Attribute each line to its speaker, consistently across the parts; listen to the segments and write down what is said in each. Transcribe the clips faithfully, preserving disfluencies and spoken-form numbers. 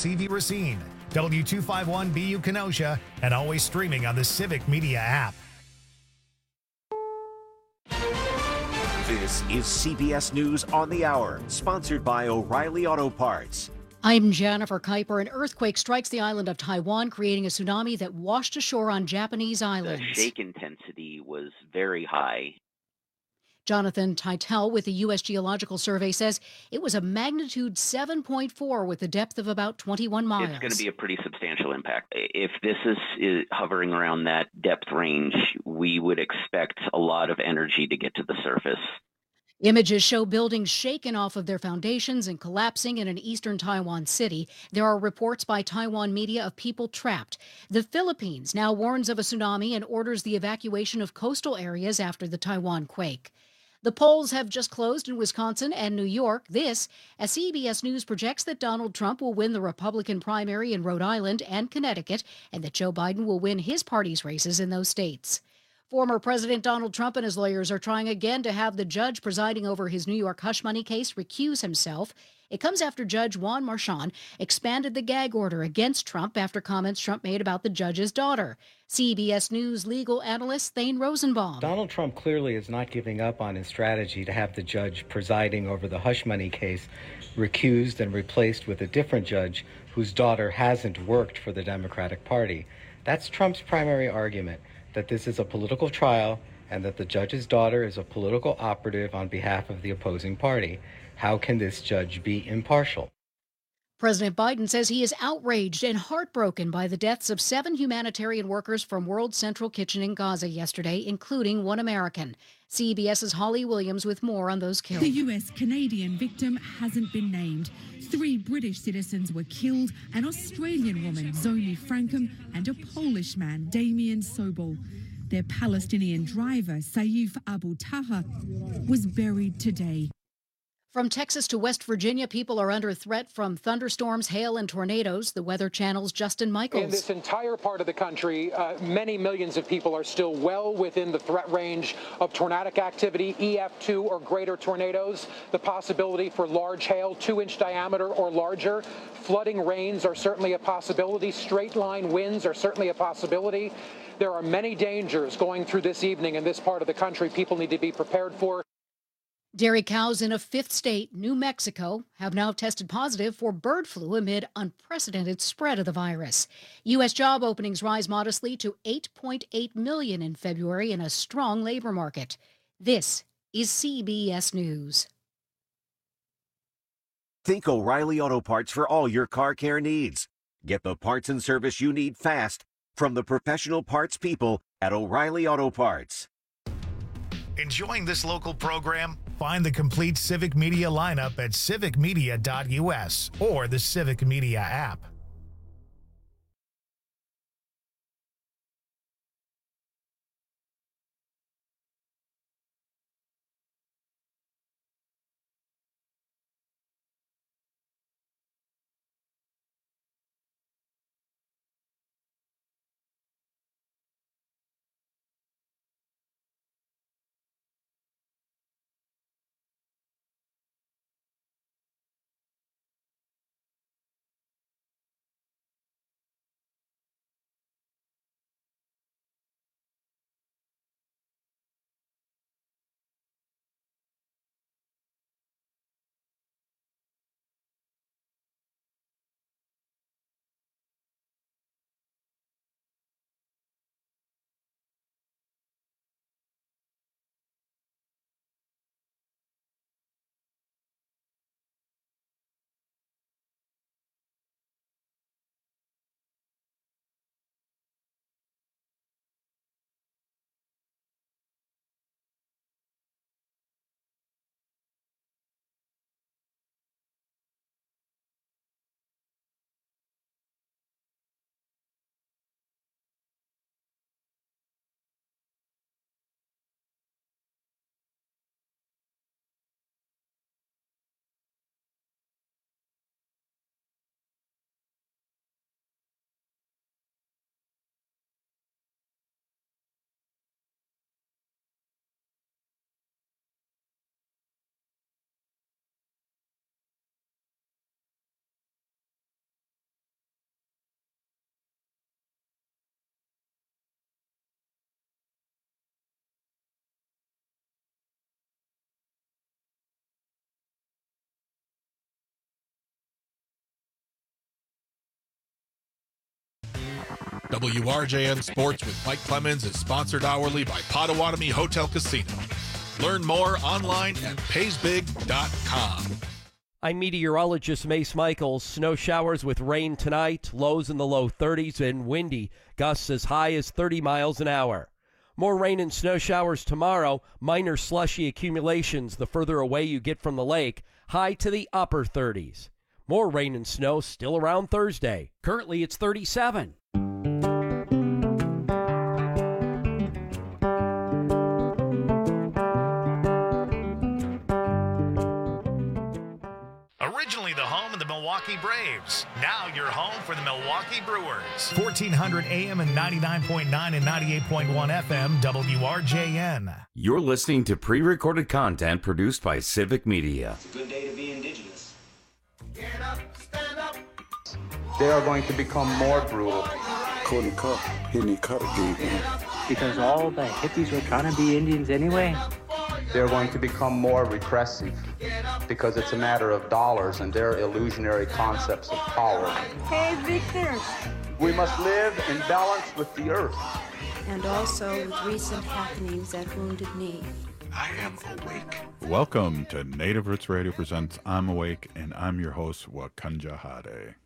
Speaker 1: C V Racine, W two fifty-one B U Kenosha, and always streaming on the Civic Media app.
Speaker 2: This is C B S News on the Hour, sponsored by O'Reilly Auto Parts.
Speaker 3: I'm Jennifer Kuiper. An earthquake strikes the island of Taiwan, creating a tsunami that washed ashore on Japanese islands.
Speaker 4: The shake intensity was very high.
Speaker 3: Jonathan Titel with the U S Geological Survey says it was a magnitude seven point four with a depth of about twenty-one miles.
Speaker 4: It's going to be a pretty substantial impact. If this is, is hovering around that depth range, we would expect a lot of energy to get to the surface.
Speaker 3: Images show buildings shaken off of their foundations and collapsing in an eastern Taiwan city. There are reports by Taiwan media of people trapped. The Philippines now warns of a tsunami and orders the evacuation of coastal areas after the Taiwan quake. The polls have just closed in Wisconsin and New York. This, as C B S News projects that Donald Trump will win the Republican primary in Rhode Island and Connecticut, and that Joe Biden will win his party's races in those states. Former President Donald Trump and his lawyers are trying again to have the judge presiding over his New York hush money case recuse himself. It comes after Judge Juan Marchand expanded the gag order against Trump after comments Trump made about the judge's daughter. C B S News legal analyst Thane Rosenbaum.
Speaker 5: Donald Trump clearly is not giving up on his strategy to have the judge presiding over the hush money case recused and replaced with a different judge whose daughter hasn't worked for the Democratic Party. That's Trump's primary argument, that this is a political trial and that the judge's daughter is a political operative on behalf of the opposing party. How can this judge be impartial?
Speaker 3: President Biden says he is outraged and heartbroken by the deaths of seven humanitarian workers from World Central Kitchen in Gaza yesterday, including one American. CBS's Holly Williams with more on those killed.
Speaker 6: The U S-Canadian victim hasn't been named. Three British citizens were killed, an Australian woman, Zoni Frankham, and a Polish man, Damian Sobol. Their Palestinian driver, Saif Abu Taha, was buried today.
Speaker 3: From Texas to West Virginia, people are under threat from thunderstorms, hail, and tornadoes. The Weather Channel's Justin Michaels.
Speaker 7: In this entire part of the country, uh, many millions of people are still well within the threat range of tornadic activity, E F two or greater tornadoes, the possibility for large hail, two-inch diameter or larger. Flooding rains are certainly a possibility. Straight-line winds are certainly a possibility. There are many dangers going through this evening in this part of the country people need to be prepared for.
Speaker 3: Dairy cows in a fifth state, New Mexico, have now tested positive for bird flu amid unprecedented spread of the virus. U S job openings rise modestly to eight point eight million in February in a strong labor market. This is C B S News.
Speaker 2: Think O'Reilly Auto Parts for all your car care needs. Get the parts and service you need fast from the professional parts people at O'Reilly Auto Parts.
Speaker 1: Enjoying this local program? Find the complete Civic Media lineup at civic media dot U S or the Civic Media app.
Speaker 8: W R J N Sports with Mike Clemens is sponsored hourly by Potawatomi Hotel Casino. Learn more online at pays big dot com.
Speaker 9: I'm meteorologist Mace Michaels. Snow showers with rain tonight, lows in the low thirties and windy, gusts as high as thirty miles an hour. More rain and snow showers tomorrow, minor slushy accumulations the further away you get from the lake, high to the upper thirties. More rain and snow still around Thursday. Currently it's thirty-seven.
Speaker 1: Originally the home of the Milwaukee Braves. Now you're home for the Milwaukee Brewers. fourteen hundred A M and ninety-nine point nine and ninety-eight point one F M W R J N.
Speaker 10: You're listening to pre-recorded content produced by Civic Media.
Speaker 11: It's a good day to be indigenous.
Speaker 12: Get up, stand up.
Speaker 13: They are going to become more brutal.
Speaker 14: Couldn't cut, hitting cut again.
Speaker 15: Because all the hippies were trying to be Indians anyway.
Speaker 13: They're going to become more repressive because it's a matter of dollars and their illusionary concepts of power.
Speaker 16: Hey, Victor.
Speaker 13: We must live in balance with the earth.
Speaker 16: And also with recent happenings at Wounded Knee.
Speaker 14: I am awake.
Speaker 17: Welcome to Native Roots Radio presents I'm Awake, and I'm your host, Wakanja Hade.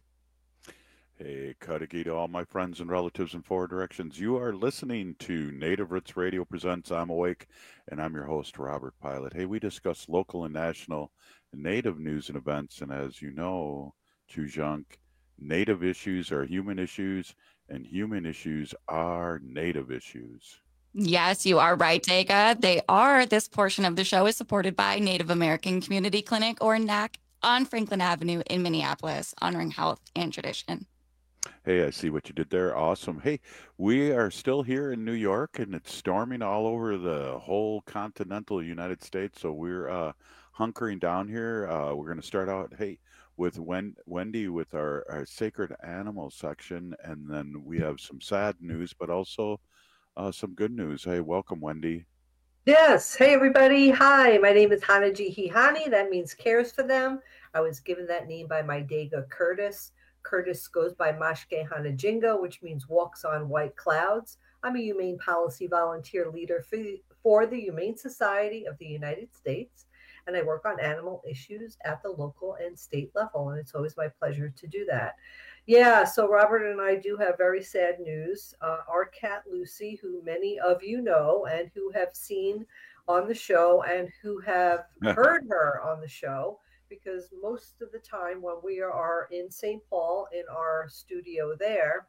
Speaker 17: Hey, Kadagi to all my friends and relatives in four directions. You are listening to Native Roots Radio presents I'm Awake, and I'm your host, Robert Pilot. Hey, we discuss local and national Native news and events, and as you know, Chujunk, Native issues are human issues, and human issues are Native issues.
Speaker 18: Yes, you are right, Dega. They are. This portion of the show is supported by Native American Community Clinic, or N A C, on Franklin Avenue in Minneapolis, honoring health and tradition.
Speaker 17: Hey, I see what you did there. Awesome. Hey, we are still here in New York, and it's storming all over the whole continental United States. So we're uh, hunkering down here. Uh, we're going to start out, hey, with Wen- Wendy with our, our sacred animal section, and then we have some sad news, but also uh, some good news. Hey, welcome, Wendy.
Speaker 19: Yes. Hey, everybody. Hi, my name is Hanaji Hihani. That means cares for them. I was given that name by my Dega Curtis. Curtis goes by Mashke Hanajinga, which means walks on white clouds. I'm a humane policy volunteer leader for, for the Humane Society of the United States, and I work on animal issues at the local and state level, and it's always my pleasure to do that. Yeah, so Robert and I do have very sad news. Uh, our cat Lucy, who many of you know and who have seen on the show and who have heard her on the show, because most of the time when we are in Saint Paul in our studio there,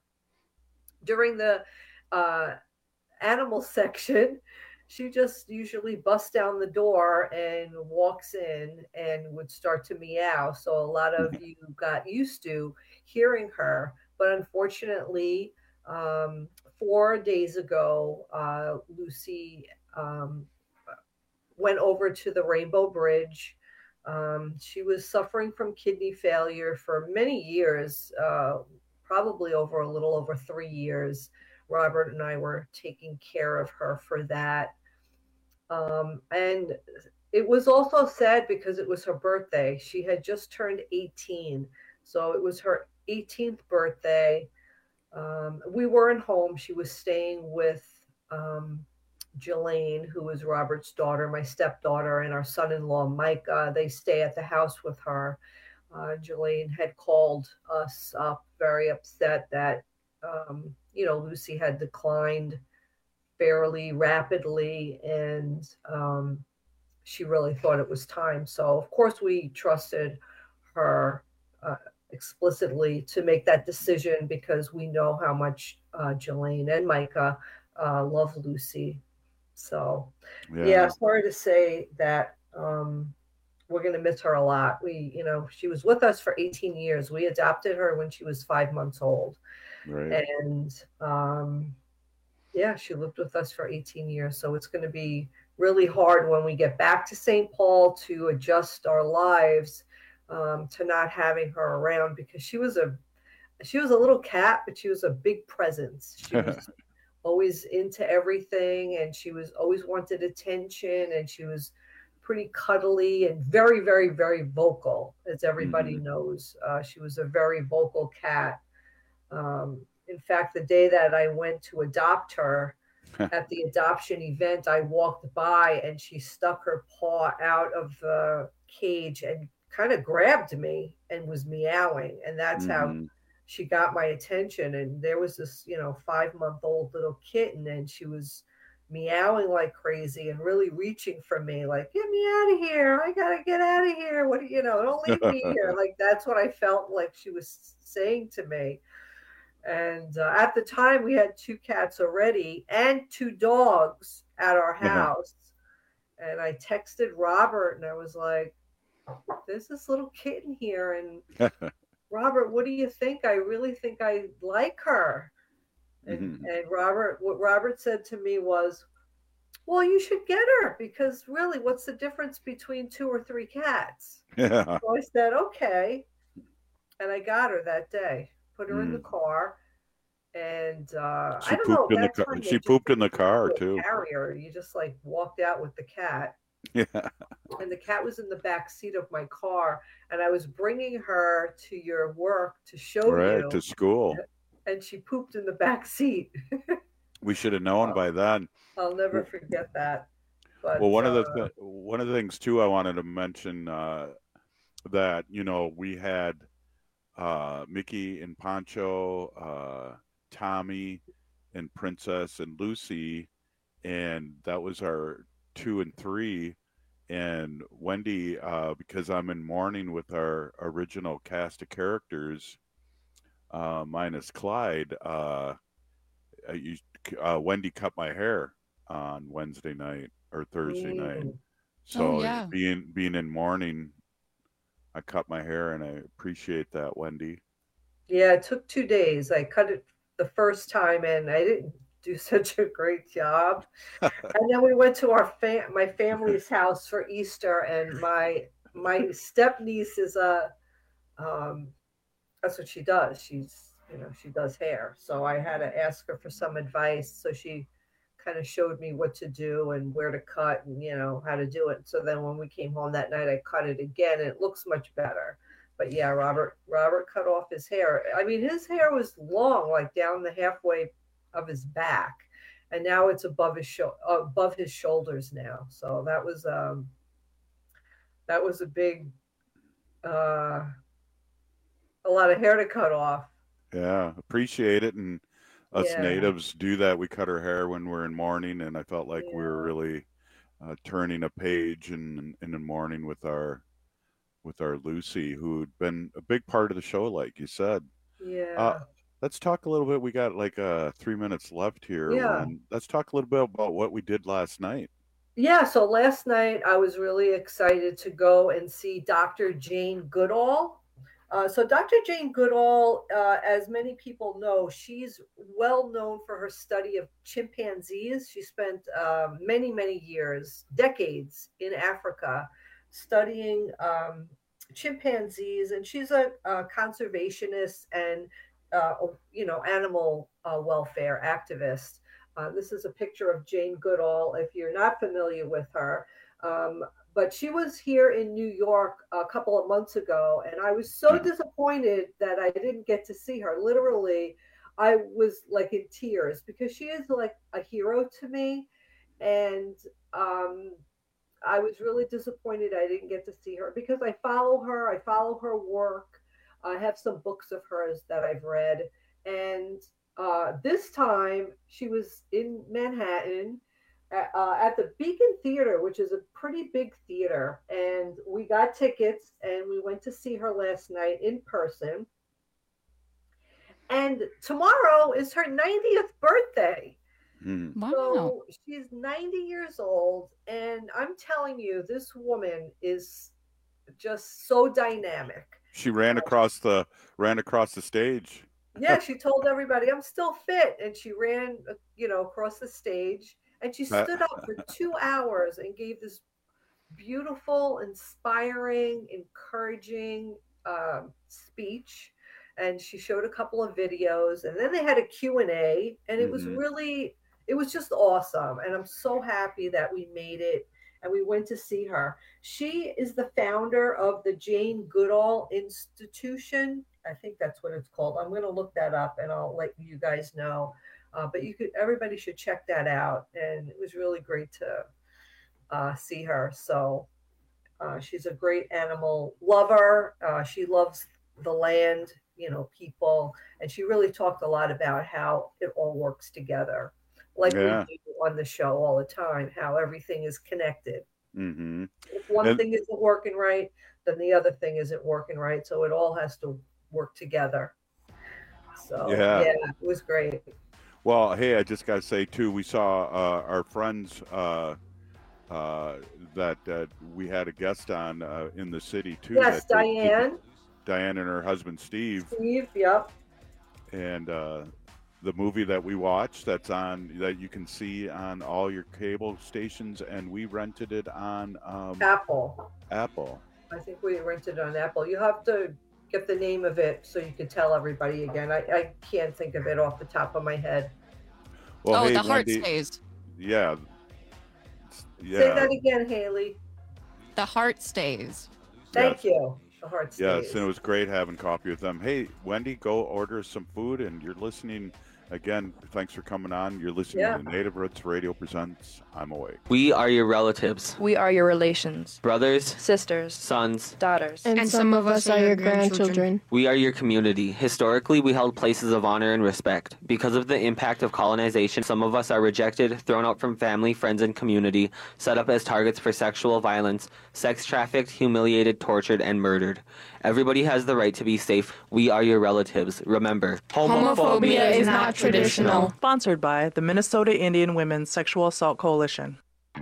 Speaker 19: during the uh, animal section, she just usually busts down the door and walks in and would start to meow. So a lot of you got used to hearing her. But unfortunately, um, four days ago, uh, Lucy um, went over to the Rainbow Bridge. Um, she was suffering from kidney failure for many years, uh, probably over a little over three years. Robert and I were taking care of her for that. Um, and it was also sad because it was her birthday. She had just turned eighteen. So it was her eighteenth birthday. Um, we weren't home. She was staying with um, Jelaine, who is Robert's daughter, my stepdaughter, and our son-in-law, Mike. Uh, they stay at the house with her. Uh, Jelaine had called us up very upset that, um, you know, Lucy had declined fairly rapidly, and um, she really thought it was time. So, of course, we trusted her uh, explicitly to make that decision because we know how much uh, Jelaine and Micah uh, love Lucy. So, yeah. yeah, sorry to say that um, we're going to miss her a lot. We, you know, she was with us for eighteen years. We adopted her when she was five months old. Right. And, um, yeah, she lived with us for eighteen years. So it's going to be really hard when we get back to Saint Paul to adjust our lives um, to not having her around, because she was a, she was a little cat, but she was a big presence. She was always into everything, and she was always wanted attention, and she was pretty cuddly and very, very, very vocal, as everybody mm-hmm. knows. Uh, she was a very vocal cat. Um, in fact, the day that I went to adopt her at the adoption event, I walked by and she stuck her paw out of the cage and kind of grabbed me and was meowing. And that's
Speaker 17: Mhm.
Speaker 19: how she got my attention. And there was this, you know, five month old little kitten, and she was meowing like crazy and really reaching for me, like, get me out of here. I got to get out of here. What do you know? Don't leave me here. Like, that's what I felt like she was saying to me. And uh, at the time, we had two cats already and two dogs at our house. And I texted Robert and I was like, there's this little kitten here. And Robert, what do you think? I really think I like her. And,
Speaker 17: Mhm.
Speaker 19: and Robert, what Robert said to me was, well, you should get her, because really, what's the difference between two or three cats?
Speaker 17: Yeah.
Speaker 19: So I said, okay. And I got her that day, put her in the
Speaker 17: Mm.
Speaker 19: car. And uh,
Speaker 17: She
Speaker 19: I don't know,
Speaker 17: pooped in the
Speaker 19: that
Speaker 17: car.
Speaker 19: time they
Speaker 17: She
Speaker 19: just
Speaker 17: pooped in the
Speaker 19: didn't have
Speaker 17: car
Speaker 19: a
Speaker 17: too.
Speaker 19: carrier. You just like walked out with the cat.
Speaker 17: Yeah.
Speaker 19: And the cat was in the back seat of my car, and I was bringing her to your work to show
Speaker 17: Right
Speaker 19: you,
Speaker 17: to school.
Speaker 19: and she pooped in the back seat.
Speaker 17: We should have known by then.
Speaker 19: I'll never forget that. But
Speaker 17: Well, one of the
Speaker 19: uh,
Speaker 17: th- one of the things too I wanted to mention uh, that you know we had uh, Mickey and Pancho, uh, Tommy and Princess and Lucy, and that was our two and three. And Wendy, uh, because I'm in mourning with our original cast of characters, uh, minus Clyde, uh, uh, you, uh, Wendy cut my hair on Wednesday night or Thursday night.
Speaker 19: Mm.
Speaker 17: So
Speaker 18: Oh, yeah.
Speaker 17: being being in mourning, I cut my hair, and I appreciate that, Wendy.
Speaker 19: yeah, it took two days. I cut it the first time, and I didn't do such a great job. And then we went to our fam- my family's house for Easter, and my my step niece is a um, that's what she does. She's you know she does hair, so I had to ask her for some advice. So she kind of showed me what to do and where to cut and you know how to do it. So then when we came home that night, I cut it again, and it looks much better. But yeah, Robert Robert cut off his hair. I mean, his hair was long, like down the halfway of his back, and now it's above his sho- above his shoulders now. So that was um that was a big uh a lot of hair to cut off.
Speaker 17: Yeah, appreciate it. And us
Speaker 19: Yeah.
Speaker 17: natives do that. We cut our hair when we're in mourning, and I felt like we were really uh, turning a page in in the morning with our with our Lucy, who'd been a big part of the show, like you said.
Speaker 19: Yeah.
Speaker 17: Uh, let's talk a little bit. We got like uh, three minutes left here.
Speaker 19: Yeah.
Speaker 17: And let's talk a little bit about what we did last night.
Speaker 19: Yeah, so last night I was really excited to go and see Doctor Jane Goodall. Uh, so Doctor Jane Goodall, uh, as many people know, she's well known for her study of chimpanzees. She spent uh, many, many years, decades in Africa studying um, chimpanzees, and she's a, a conservationist and uh, you know animal uh, welfare activist. Uh, this is a picture of Jane Goodall, if you're not familiar with her. Um, but she was here in New York a couple of months ago, and I was so disappointed that I didn't get to see her. Literally, I was like in tears because she is like a hero to me. And um, I was really disappointed I didn't get to see her because I follow her. I follow her work. I have some books of hers that I've read. And uh, this time she was in Manhattan at, uh, at the Beacon Theater, which is a pretty big theater. And we got tickets and we went to see her last night in person. And tomorrow is her ninetieth birthday.
Speaker 17: Mm.
Speaker 18: Wow.
Speaker 19: So she's ninety years old, and I'm telling you, this woman is just so dynamic.
Speaker 17: She ran across the ran across the stage.
Speaker 19: Yeah, she told everybody, I'm still fit. And she ran, uh, you know, across the stage, and she
Speaker 17: That-
Speaker 19: stood up for two hours and gave this beautiful, inspiring, encouraging um, speech. And she showed a couple of videos, and then they had a Q and A, and it was
Speaker 17: Mhm.
Speaker 19: really, it was just awesome. And I'm so happy that we made it and we went to see her. She is the founder of the Jane Goodall Institution I think that's what it's called. I'm going to look that up and I'll let you guys know. Uh, but you could, everybody should check that out. And it was really great to uh, see her. So uh, she's a great animal lover. Uh, she loves the land, you know, people. And she really talked a lot about how it all works together. Like
Speaker 17: Yeah.
Speaker 19: we do on the show all the time, how everything is connected.
Speaker 17: Mm-hmm.
Speaker 19: If one
Speaker 17: And-
Speaker 19: thing isn't working right, then the other thing isn't working right. So it all has to work together. So
Speaker 17: Yeah.
Speaker 19: yeah, it was great.
Speaker 17: Well, hey, I just got to say, too, we saw uh, our friends uh, uh, that uh, we had a guest on uh, in the city, too.
Speaker 19: Yes,
Speaker 17: that,
Speaker 19: Diane.
Speaker 17: Diane and her husband, Steve.
Speaker 19: Steve, yep.
Speaker 17: And uh, the movie that we watched that's on, that you can see on all your cable stations, and we rented it on um,
Speaker 19: Apple.
Speaker 17: Apple.
Speaker 19: I think we rented it on Apple. You have to get the name of it so you can tell everybody again. I, I can't think of it off the top of my head.
Speaker 17: Well,
Speaker 18: oh,
Speaker 17: hey,
Speaker 18: the heart
Speaker 17: Wendy,
Speaker 18: stays.
Speaker 17: Yeah. Yeah.
Speaker 19: Say that again, Haley.
Speaker 18: The heart stays.
Speaker 19: Thank
Speaker 17: Yes.
Speaker 19: you. The heart stays.
Speaker 17: Yes, and it was great having coffee with them. Hey, Wendy, go order some food, and you're listening. Again, thanks for coming on. You're listening
Speaker 19: Yeah.
Speaker 17: to Native Roots Radio presents I'm Awake.
Speaker 11: We are your relatives,
Speaker 20: We are your relations,
Speaker 11: brothers,
Speaker 20: sisters,
Speaker 11: sons.
Speaker 20: daughters.
Speaker 21: And, some of us are your grandchildren.
Speaker 11: We are your community. Historically, we held places of honor and respect. Because of the impact of colonization, some of us are rejected, thrown out from family, friends, and community, set up as targets for sexual violence, sex trafficked, humiliated, tortured, and murdered. Everybody has the right to be safe. We are your relatives. Remember,
Speaker 21: Homophobia is not traditional.
Speaker 22: Sponsored by the Minnesota Indian Women's Sexual Assault Coalition.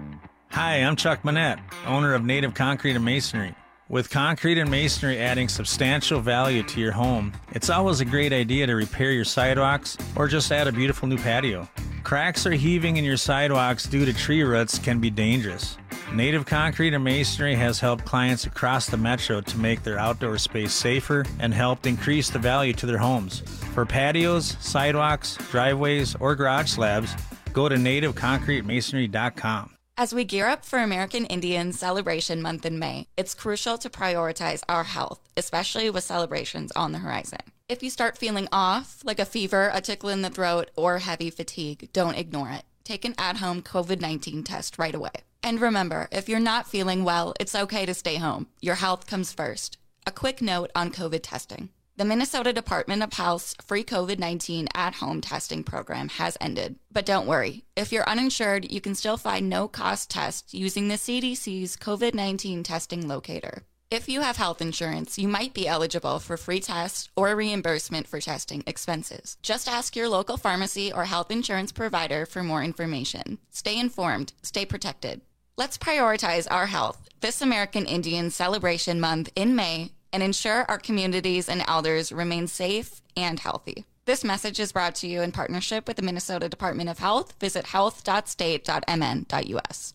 Speaker 23: Hi, I'm Chuck Manette, owner of Native Concrete and Masonry. With concrete and masonry adding substantial value to your home, it's always a great idea to repair your sidewalks or just add a beautiful new patio. Cracks or heaving in your sidewalks due to tree roots can be dangerous. Native Concrete and Masonry has helped clients across the metro to make their outdoor space safer and helped increase the value to their homes. For patios, sidewalks, driveways, or garage slabs, go to native concrete masonry dot com.
Speaker 18: As we gear up for American Indian Celebration Month in May, it's crucial to prioritize our health, especially with celebrations on the horizon. If you start feeling off, like a fever, a tickle in the throat, or heavy fatigue, don't ignore it. Take an at-home COVID nineteen test right away. And remember, if you're not feeling well, it's okay to stay home. Your health comes first. A quick note on COVID testing. The Minnesota Department of Health's free COVID nineteen at-home testing program has ended. But don't worry. If you're uninsured, you can still find no-cost tests using the C D C's COVID nineteen testing locator. If you have health insurance, you might be eligible for free tests or reimbursement for testing expenses. Just ask your local pharmacy or health insurance provider for more information. Stay informed. Stay protected. Let's prioritize our health this American Indian Celebration Month in May and ensure our communities and elders remain safe and healthy. This message is brought to you in partnership with the Minnesota Department of Health. Visit health dot state dot m n dot u s.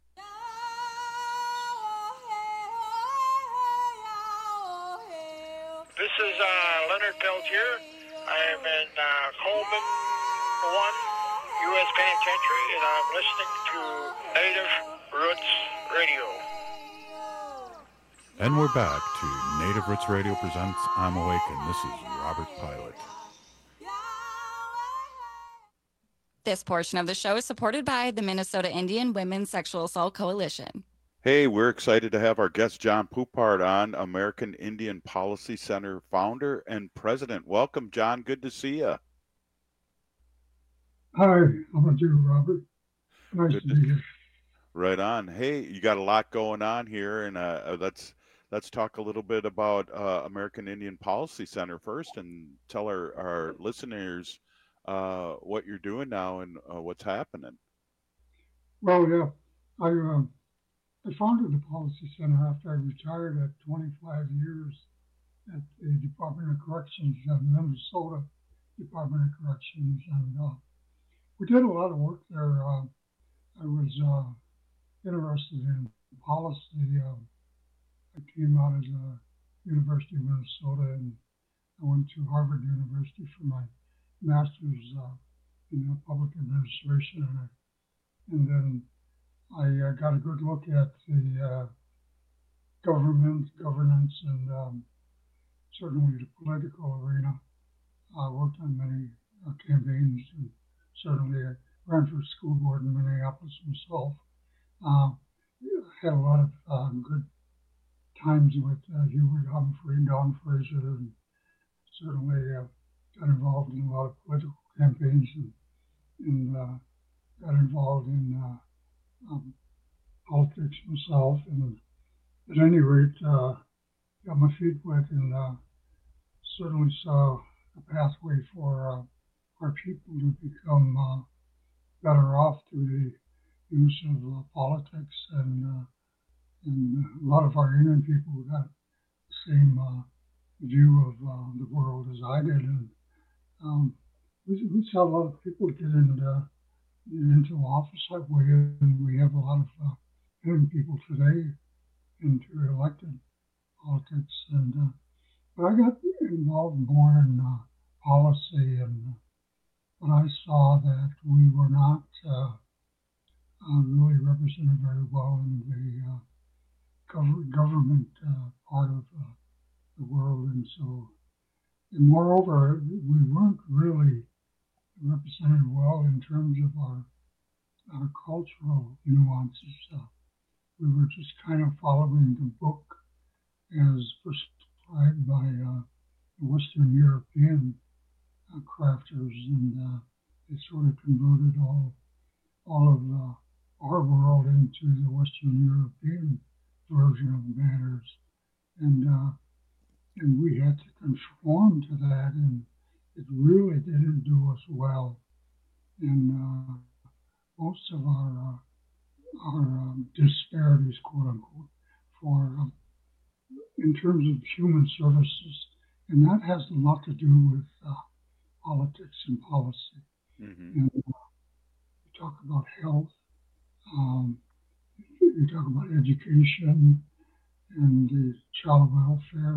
Speaker 24: This is uh, Leonard Peltier. I am in uh, Coleman one, U S Penitentiary, and I'm listening to Native Roots Radio.
Speaker 17: And we're back to Native Roots Radio presents I'm Awake, and this is Robert Pilot.
Speaker 18: This portion of the show is supported by the Minnesota Indian Women's Sexual Assault Coalition.
Speaker 17: Hey, we're excited to have our guest John Poupart on, American Indian Policy Center founder and president. Welcome, John. Good to see you.
Speaker 25: Hi, how about you, Robert? Nice
Speaker 17: Good
Speaker 25: to
Speaker 17: to-
Speaker 25: be here.
Speaker 17: Right on. Hey, you got a lot going on here, and uh, let's let's talk a little bit about uh, American Indian Policy Center first, and tell our, our listeners uh, what you're doing now and uh, what's happening.
Speaker 25: Well, yeah, I um, I founded the Policy Center after I retired at twenty-five years at the Department of Corrections, uh, Minnesota Department of Corrections, and uh, we did a lot of work there. Uh, I was uh, interested in policy. Uh, I came out of the University of Minnesota, and I went to Harvard University for my master's uh, in uh, public administration, and, I, and then I uh, got a good look at the uh, government, governance, and um, certainly the political arena. I worked on many uh, campaigns, and certainly I ran for school board in Minneapolis myself. Uh, had a lot of uh, good times with uh, Hubert Humphrey and Don Fraser, and certainly uh, got involved in a lot of political campaigns, and, and uh, got involved in uh, um, politics myself. And at any rate, uh, got my feet wet, and uh, certainly saw a pathway for uh, our people to become uh, better off through the use of uh, politics. And, uh, and a lot of our Indian people got the same uh, view of uh, the world as I did. And um, we, we saw a lot of people get into, into office that way, and we have a lot of uh, Indian people today into elected politics. And uh, but I got involved more in uh, policy, and uh, but I saw that we were not uh, uh, really represented very well in the uh, gov- government uh, part of uh, the world, and so, and moreover, we weren't really represented well in terms of our our cultural nuances. Uh, we were just kind of following the book as prescribed by uh, the Western European uh, crafters, and uh, they sort of converted all all of uh, our world into the Western European version of matters, and uh, and we had to conform to that, and it really didn't do us well. And uh, most of our uh, our um, disparities, quote unquote, for um, in terms of human services, and that has a lot to do with uh, politics and policy. Mm-hmm. And uh, you talk about health, um, you talk about education, and the child welfare,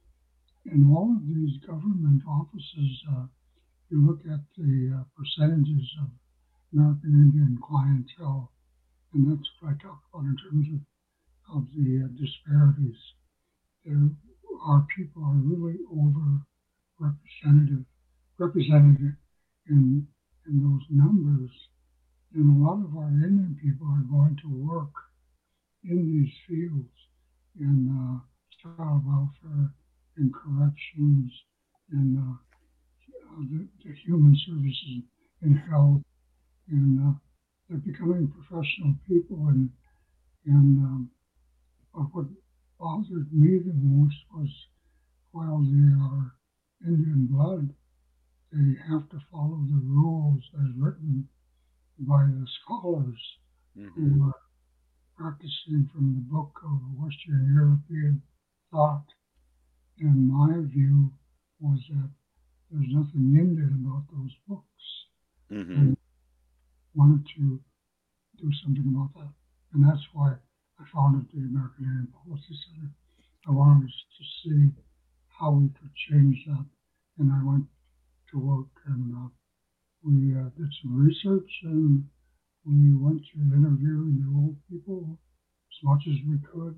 Speaker 25: and all of these government offices. Uh, you look at the uh, percentages of American Indian clientele, and that's what I talk about in terms of, of the uh, disparities. There, our people are really over representative, represented in, in those numbers. And a lot of our Indian people are going to work in these fields, in uh, child welfare, in corrections, in uh, the, the human services, in health, and uh, they're becoming professional people. And, and um, but what bothered me the most was, while they are Indian blood, they have to follow the rules as written by the scholars mm-hmm. who are practicing from the book of Western European thought. And my view was that there's nothing Indian about those books. Mm-hmm. And wanted to do something about that. And that's why I founded the American Indian Policy Center. I wanted to see how we could change that. And I went to work, and uh, we uh, did some research, and we went to interviewing the old people as much as we could.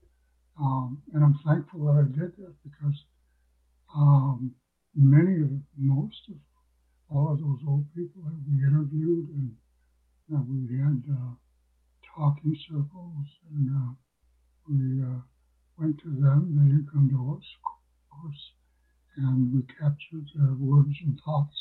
Speaker 25: Um, and I'm thankful that I did that, because um, many of, most of all of those old people that we interviewed, and that we had uh, talking circles, and uh, we uh, went to them. They didn't come to us, of course, and we captured their words and thoughts.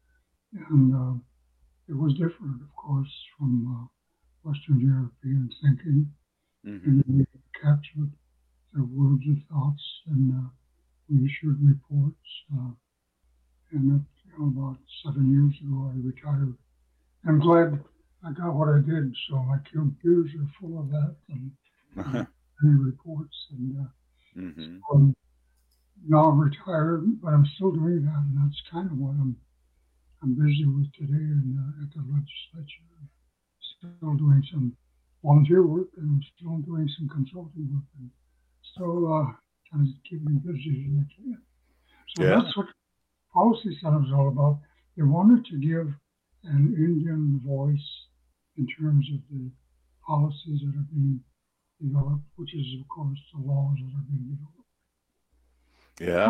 Speaker 25: And uh, it was different, of course, from uh, Western European thinking. Mm-hmm. And we captured their words and thoughts, and uh, we issued reports. Uh, and uh, you know, about seven years ago, I retired. I'm glad I got what I did, so my computers are full of that, and uh, many reports. And uh, mm-hmm. so now I'm retired, but I'm still doing that, and that's kind of what I'm I'm busy with today, and uh, at the legislature. Still doing some volunteer work, and I'm still doing some consulting work, and still uh, trying to keep me busy as I can. So yeah. That's what Policy Center is all about. They wanted to give an Indian voice in terms of the policies that are being developed, which is, of course, the laws that are being developed.
Speaker 17: Yeah.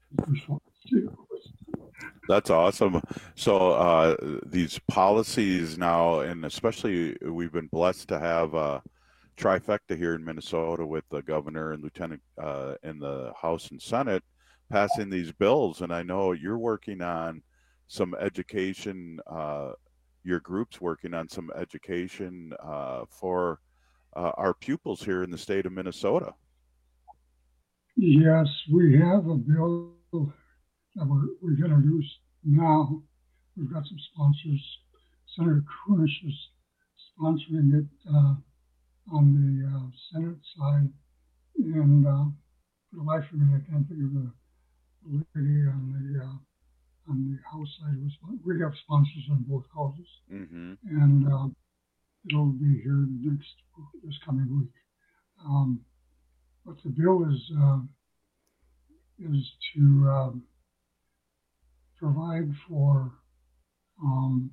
Speaker 17: That's awesome. So uh, these policies now, and especially we've been blessed to have a trifecta here in Minnesota with the governor and lieutenant uh, in the House and Senate passing these bills. And I know you're working on some education, uh, your group's working on some education uh, for uh, our pupils here in the state of Minnesota.
Speaker 25: Yes, we have a bill that we're, we've introduced now. We've got some sponsors. Senator Kunish is sponsoring it uh, on the uh, Senate side. And uh, for the life of me, I can't think of the lady on the uh, on the House side. We have sponsors on both houses.
Speaker 17: Mm-hmm.
Speaker 25: And uh, it'll be here next this coming week. Um, what the bill is uh, is to um, provide for um,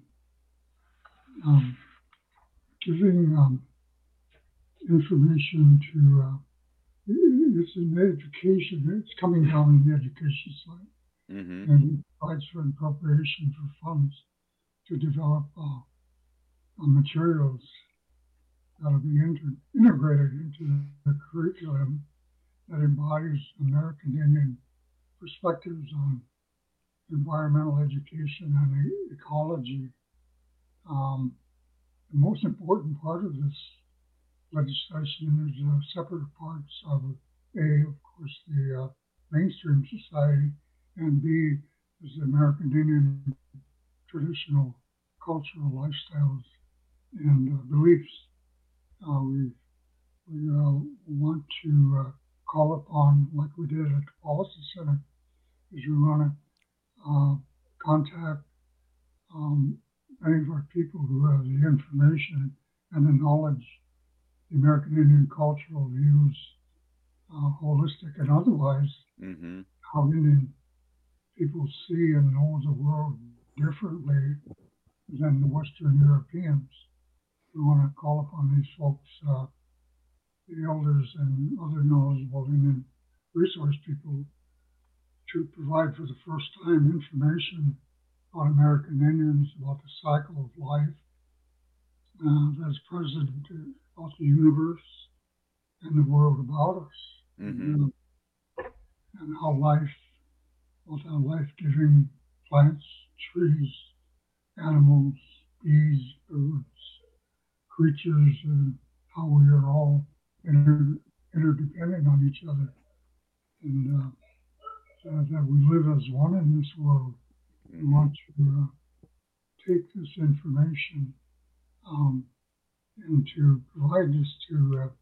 Speaker 25: um, giving um, information to, uh, it's an education, it's coming down in the education side.
Speaker 17: Mm-hmm.
Speaker 25: And it provides for an appropriation for funds to develop uh, uh, materials that will be inter- integrated into the curriculum that embodies American Indian perspectives on environmental education and e- ecology. Um, the most important part of this legislation is uh, separate parts of A, of course, the uh, mainstream society, and B is the American Indian traditional cultural lifestyles and uh, beliefs. Uh, we we uh, want to uh, call upon, like we did at the Policy Center, is we want to uh, contact um, any of our people who have the information and the knowledge, the American Indian cultural views, uh, holistic and otherwise,
Speaker 17: mm-hmm.
Speaker 25: how Indian people see and know the world differently than the Western Europeans. We want to call upon these folks, uh, the elders and other knowledgeable Indian resource people, to provide for the first time information on American Indians, about the cycle of life uh, that's present about the universe and the world about us,
Speaker 17: mm-hmm.
Speaker 25: and, uh, and how life, about how life-giving plants, trees, animals, bees, birds, creatures, and how we are all inter- interdependent on each other, and uh, uh, that we live as one in this world. We want to uh, take this information um, and to provide this to uh,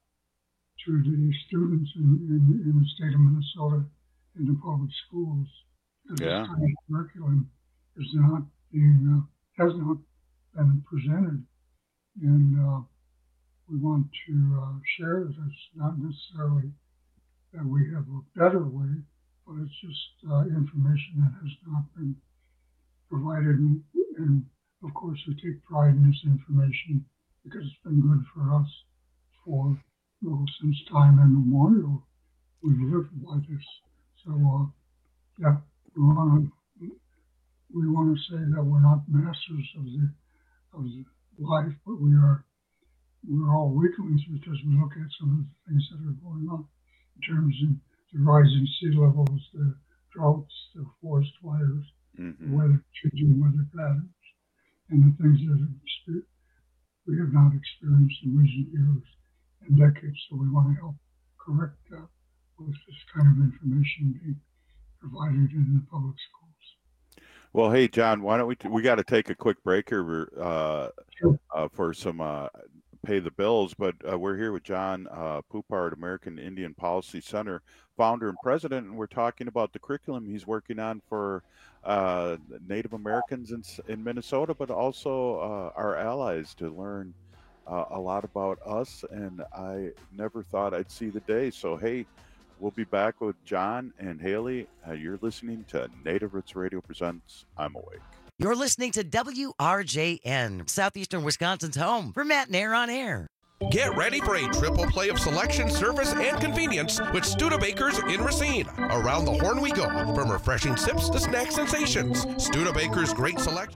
Speaker 25: to the students in, in, in the state of Minnesota in the public schools. Because
Speaker 17: yeah.
Speaker 25: this kind of curriculum is not being uh, has not been presented, and uh, we want to uh, share this. Not necessarily that we have a better way, but it's just uh, information that has not been provided. And, and of course, we take pride in this information because it's been good for us for, well, since time immemorial. We've lived by this. So, uh, yeah, we want to we want to say that we're not masters of the of the life, but we are we're all weaklings because we look at some of the things that are going on in terms of the rising sea levels, the droughts, the forest fires,
Speaker 17: mm-hmm.
Speaker 25: the weather, changing weather patterns, and the things that have, we have not experienced in recent years and decades. So we want to help correct that with this kind of information being provided in the public schools.
Speaker 17: Well, hey, John, why don't we, t- we got to take a quick break here uh,
Speaker 25: sure.
Speaker 17: uh, for some uh, pay the bills, but uh, we're here with John uh, Poupart, American Indian Policy Center, founder and president, and we're talking about the curriculum he's working on for uh, Native Americans in, in Minnesota, but also uh, our allies to learn uh, a lot about us, and I never thought I'd see the day. So, hey, we'll be back with John and Haley. Uh, you're listening to Native Roots Radio presents I'm Awake.
Speaker 4: You're listening to W R J N, Southeastern Wisconsin's home for Matt Nair on Air. Get ready for a triple play of selection, service, and convenience with Studebakers in Racine. Around the horn we go, from refreshing sips to snack sensations. Studebakers' great selection.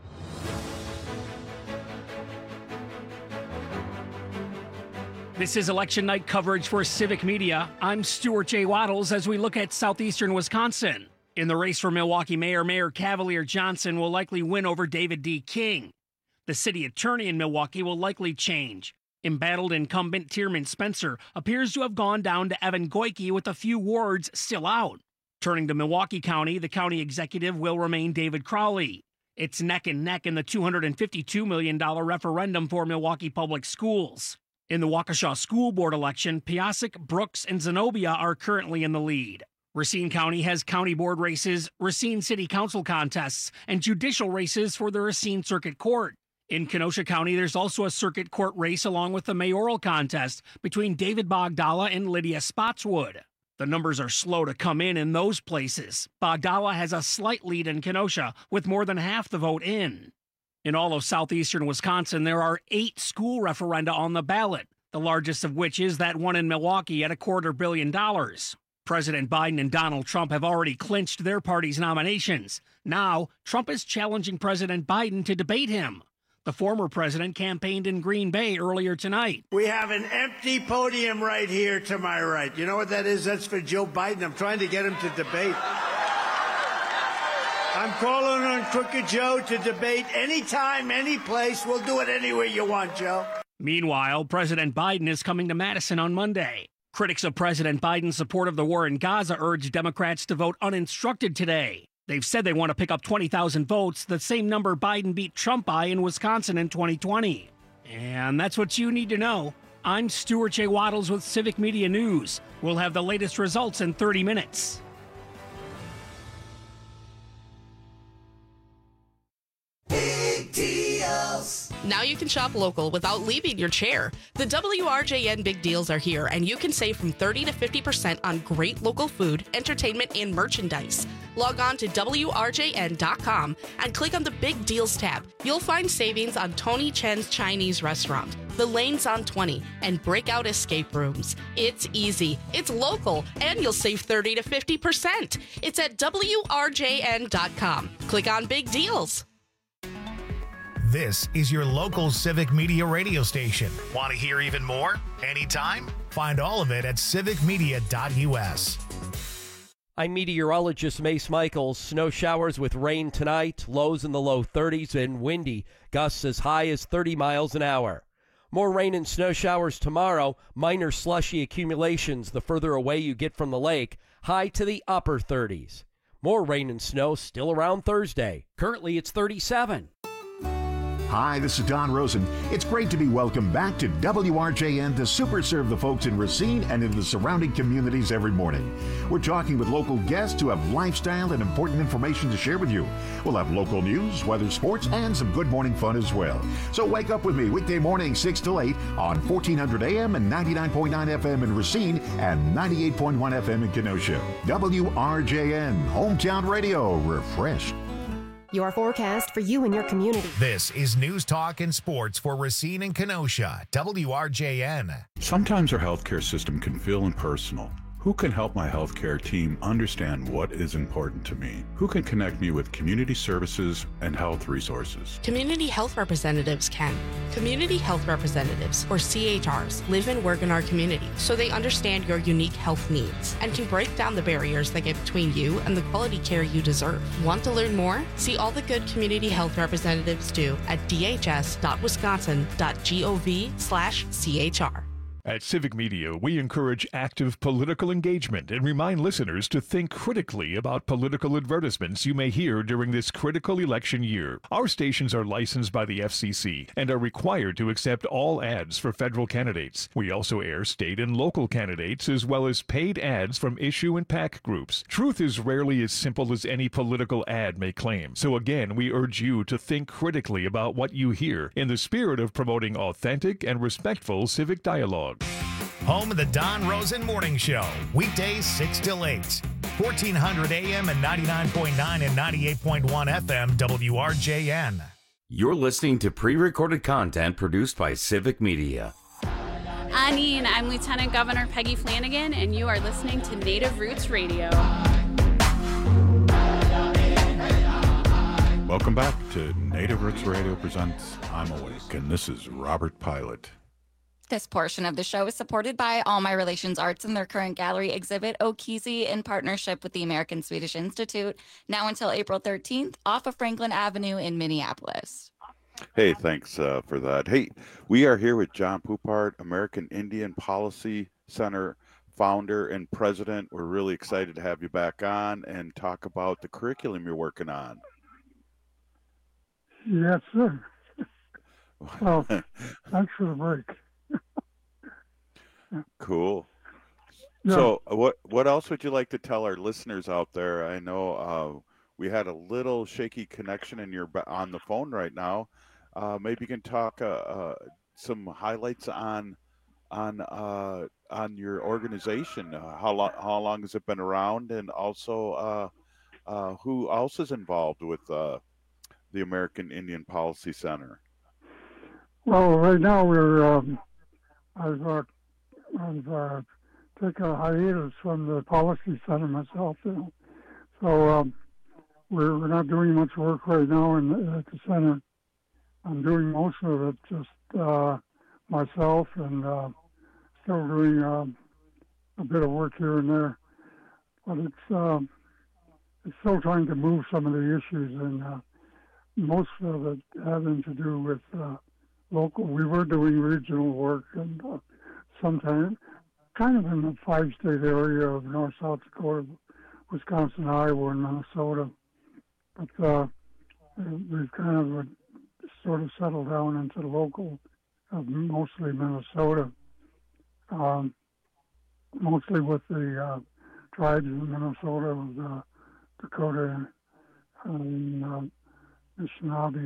Speaker 5: This is election night coverage for Civic Media. I'm Stuart J. Waddles as we look at southeastern Wisconsin. In the race for Milwaukee Mayor, Mayor Cavalier Johnson will likely win over David D. King. The city attorney in Milwaukee will likely change. Embattled incumbent Tierman Spencer appears to have gone down to Evan Goyke with a few wards still out. Turning to Milwaukee County, the county executive will remain David Crowley. It's neck and neck in the two hundred fifty-two million dollars referendum for Milwaukee Public Schools. In the Waukesha School Board election, Piasek, Brooks, and Zenobia are currently in the lead. Racine County has county board races, Racine City Council contests, and judicial races for the Racine Circuit Court. In Kenosha County, there's also a circuit court race along with the mayoral contest between David Bogdala and Lydia Spotswood. The numbers are slow to come in in those places. Bogdala has a slight lead in Kenosha with more than half the vote in. In all of southeastern Wisconsin, there are eight school referenda on the ballot, the largest of which is that one in Milwaukee at a quarter billion dollars. President Biden and Donald Trump have already clinched their party's nominations. Now, Trump is challenging President Biden to debate him. The former president campaigned in Green Bay earlier tonight.
Speaker 6: We have an empty podium right here to my right. You know what that is? That's for Joe Biden. I'm trying to get him to debate. I'm calling on Crooked Joe to debate anytime, any place. We'll do it anywhere you want, Joe.
Speaker 5: Meanwhile, President Biden is coming to Madison on Monday. Critics of President Biden's support of the war in Gaza urge Democrats to vote uninstructed today. They've said they want to pick up twenty thousand votes, the same number Biden beat Trump by in Wisconsin in twenty twenty. And that's what you need to know. I'm Stuart J. Waddles with Civic Media News. We'll have the latest results in thirty minutes.
Speaker 12: Big deals.
Speaker 7: Now you can shop local without leaving your chair. The W R J N Big Deals are here, and you can save from thirty to fifty percent on great local food, entertainment, and merchandise. Log on to W R J N dot com and click on the Big Deals tab. You'll find savings on Tony Chen's Chinese restaurant, The Lanes on twenty, and Breakout Escape Rooms. It's easy, it's local, and you'll save thirty to fifty percent. It's at W R J N dot com. Click on Big Deals.
Speaker 1: This is your local Civic Media radio station. Want to hear even more? Anytime? Find all of it at civic media dot U S.
Speaker 9: I'm meteorologist Mace Michaels. Snow showers with rain tonight, lows in the low thirties and windy, gusts as high as thirty miles an hour. More rain and snow showers tomorrow, minor slushy accumulations the further away you get from the lake, high to the upper thirties. More rain and snow still around Thursday. Currently it's thirty-seven.
Speaker 20: Hi, this is Don Rosen. It's great to be welcomed back to W R J N to super serve the folks in Racine and in the surrounding communities every morning. We're talking with local guests who have lifestyle and important information to share with you. We'll have local news, weather, sports, and some good morning fun as well. So wake up with me weekday morning six till eight on fourteen hundred A M and ninety-nine point nine F M in Racine and ninety-eight point one F M in Kenosha. W R J N, hometown radio, refreshed.
Speaker 26: Your forecast for you and your community.
Speaker 1: This is News Talk and Sports for Racine and Kenosha, W R J N.
Speaker 17: Sometimes our healthcare system can feel impersonal. Who can help my healthcare team understand what is important to me? Who can connect me with community services and health resources?
Speaker 7: Community health representatives can. Community health representatives, or C H Rs, live and work in our community, so they understand your unique health needs and can break down the barriers that get between you and the quality care you deserve. Want to learn more? See all the good community health representatives do at d h s dot wisconsin dot gov slash c h r.
Speaker 27: At Civic Media, we encourage active political engagement and remind listeners to think critically about political advertisements you may hear during this critical election year. Our stations are licensed by the F C C and are required to accept all ads for federal candidates. We also air state and local candidates as well as paid ads from issue and PAC groups. Truth is rarely as simple as any political ad may claim. So again, we urge you to think critically about what you hear in the spirit of promoting authentic and respectful civic dialogue.
Speaker 1: Home of the Don Rosen Morning Show, weekdays six till eight. fourteen hundred A M and ninety-nine point nine and ninety-eight point one F M W R J N.
Speaker 10: You're listening to pre-recorded content produced by Civic Media.
Speaker 2: Anine, I'm Lieutenant Governor Peggy Flanagan, and you are listening to Native Roots Radio.
Speaker 17: Welcome back to Native Roots Radio presents I'm Awake, and this is Robert Pilot.
Speaker 18: This portion of the show is supported by All My Relations Arts and their current gallery exhibit, Okizi, in partnership with the American Swedish Institute, now until April thirteenth, off of Franklin Avenue in Minneapolis.
Speaker 17: Hey, thanks uh, for that. Hey, we are here with John Poupart, American Indian Policy Center founder and president. We're really excited to have you back on and talk about the curriculum you're working on.
Speaker 25: Yes, sir. Well, thanks for the break.
Speaker 17: Cool.
Speaker 25: Yeah.
Speaker 17: So what what else would you like to tell our listeners out there? I know uh, we had a little shaky connection and you're on the phone right now. Uh, maybe you can talk uh, uh, some highlights on on uh, on your organization. Uh, how long how long has it been around, and also uh, uh, who else is involved with uh, the American Indian Policy Center?
Speaker 25: Well, right now we're um, I've uh, I've uh, taken a hiatus from the policy center myself, you know. So um, we're we're not doing much work right now in the, at the center. I'm doing most of it just uh, myself, and uh, still doing um, a bit of work here and there. But it's um, it's still trying to move some of the issues, and uh, most of it having to do with uh, local. We were doing regional work, and uh, sometimes kind of in the five-state area of North, South Dakota, Wisconsin, Iowa, and Minnesota. But uh, we've kind of uh, sort of settled down into the local, uh, mostly Minnesota, um, mostly with the uh, tribes in Minnesota, of uh, Dakota and uh, Anishinaabe.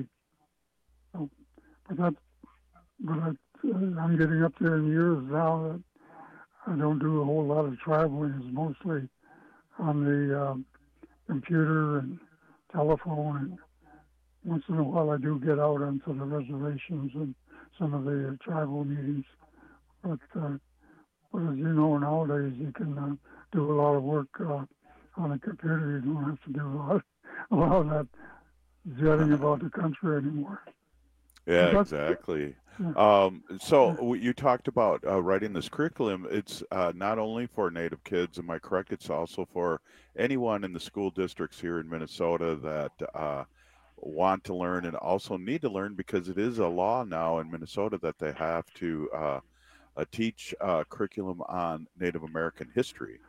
Speaker 25: So, but that, but I, I'm getting up there in years now that I don't do a whole lot of traveling. It's mostly on the uh, computer and telephone, and once in a while I do get out onto the reservations and some of the uh, tribal meetings. But, uh, but as you know, nowadays you can uh, do a lot of work uh, on a computer. You don't have to do a lot, a lot of that jetting about the country anymore.
Speaker 17: Yeah, exactly.
Speaker 25: Yeah.
Speaker 17: Um, so you talked about uh, writing this curriculum. It's uh, not only for Native kids, am I correct? It's also for anyone in the school districts here in Minnesota that uh, want to learn and also need to learn, because it is a law now in Minnesota that they have to uh, uh, teach uh, curriculum on Native American history.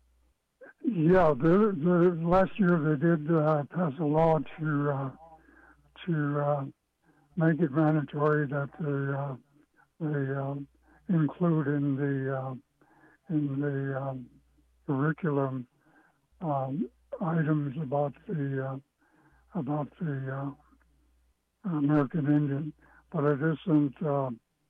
Speaker 25: Yeah, the, the, last year they did uh, pass a law to uh, to uh, make it mandatory that they uh, they uh, include in the uh, in the um, curriculum um, items about the uh, about the uh, American Indian, but it isn't uh,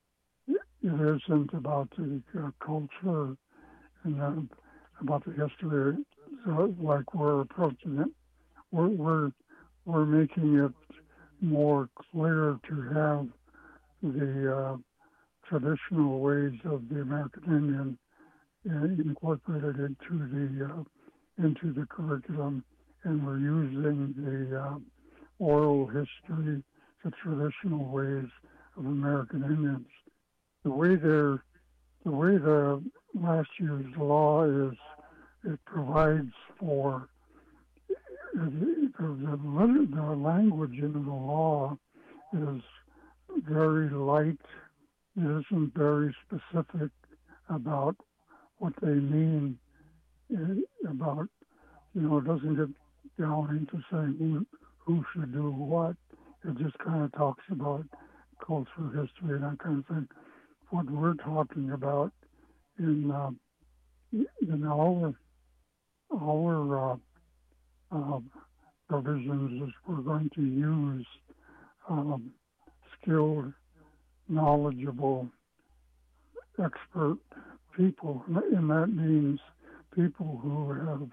Speaker 25: it isn't about the uh, culture and uh, about the history. So, like we're approaching it, we're we're we're making it more clear to have the uh, traditional ways of the American Indian uh, incorporated into the uh, into the curriculum, and we're using the uh, oral history, the traditional ways of American Indians. The way they're, the way the last year's law is, it provides for the, the, the language in the law is very light. It isn't very specific about what they mean, about, you know, it doesn't get down into saying who, who should do what. It just kind of talks about cultural history and that kind of thing. What we're talking about in uh, in our our uh, uh, provisions is we're going to use um, skilled, knowledgeable, expert people, and that means people who have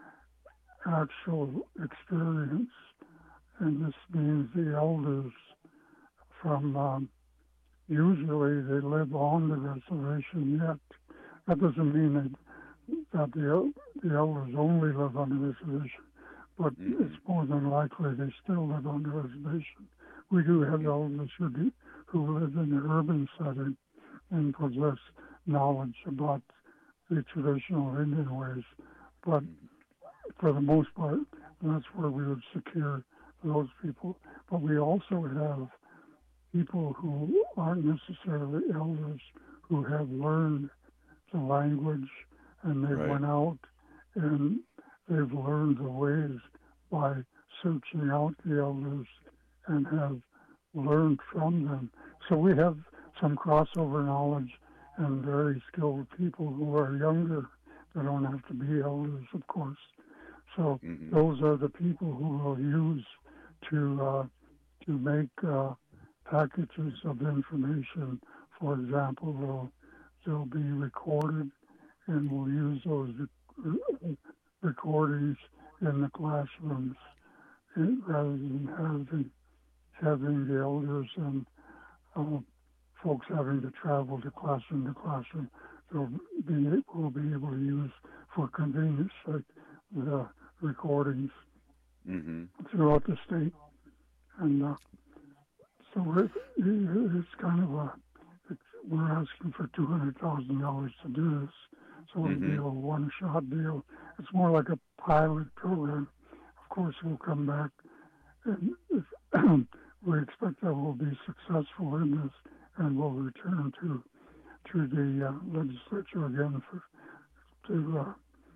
Speaker 25: actual experience, and this means the elders from um, usually they live on the reservation yet. That doesn't mean that, that the, el- the elders only live on the reservation, but mm-hmm. it's more than likely they still live on the reservation. We do have elders who, do, who live in the urban setting and possess knowledge about the traditional Indian ways, but for the most part, that's where we would secure those people. But we also have people who aren't necessarily elders who have learned the language, and they
Speaker 17: Right.
Speaker 25: went out and they've learned the ways by searching out the elders and have learned from them. So we have some crossover knowledge and very skilled people who are younger. They don't have to be elders, of course. So
Speaker 17: Mm-hmm.
Speaker 25: those are the people who will use to uh, to make uh, packages of information. For example, they'll, they'll be recorded, and we'll use those rec- recordings in the classrooms and rather than having having the elders and uh, folks having to travel to classroom to classroom. They'll be will be able to use for convenience sake the recordings
Speaker 17: Mm-hmm.
Speaker 25: throughout the state, and uh, so it, it's kind of a it's, we're asking for two hundred thousand dollars to do this, so it'll
Speaker 17: Mm-hmm.
Speaker 25: be a one-shot deal. It's more like a pilot program. Of course, we'll come back, and if, we expect that we'll be successful in this, and we'll return to to the uh, legislature again for to. Uh,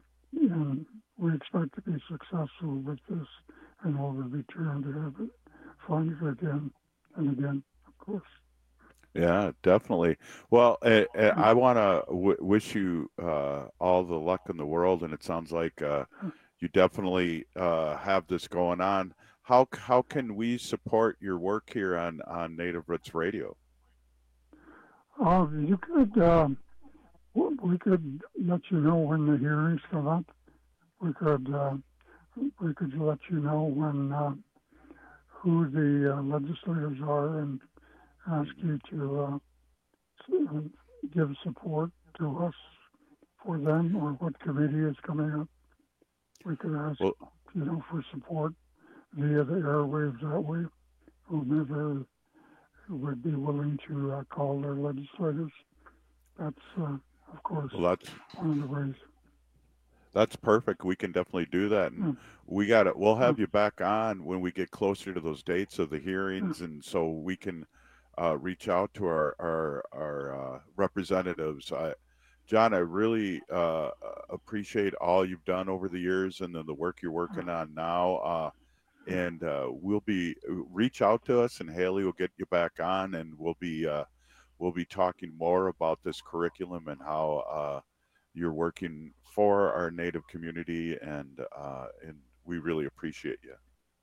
Speaker 25: and we expect to be successful with this, and we'll return to have it funded again and again, of course.
Speaker 17: Yeah, definitely. Well, uh, uh, I want to w- wish you uh, all the luck in the world, and it sounds like uh, you definitely uh, have this going on. How how can we support your work here on, on Native Roots Radio?
Speaker 25: Uh, you could, uh, we could let you know when the hearings come up. We could, uh, we could let you know when uh, who the uh, legislators are and ask you to, uh, to give support to us for them, or what committee is coming up. We could ask,
Speaker 17: well,
Speaker 25: you know, for support via the airwaves that way. Whomever would be willing to uh, call their legislators. That's, uh, of course,
Speaker 17: well, that's
Speaker 25: one of the ways.
Speaker 17: That's perfect. We can definitely do that, and
Speaker 25: Mm.
Speaker 17: we got it. We'll have you back on when we get closer to those dates of the hearings, and so we can uh, reach out to our our, our uh, representatives. I, John, I really uh, appreciate all you've done over the years, and then the work you're working on now. Uh, and uh, we'll be reach out to us, and Haley will get you back on, and we'll be uh, we'll be talking more about this curriculum and how uh, you're working for our Native community, and uh, and we really appreciate you.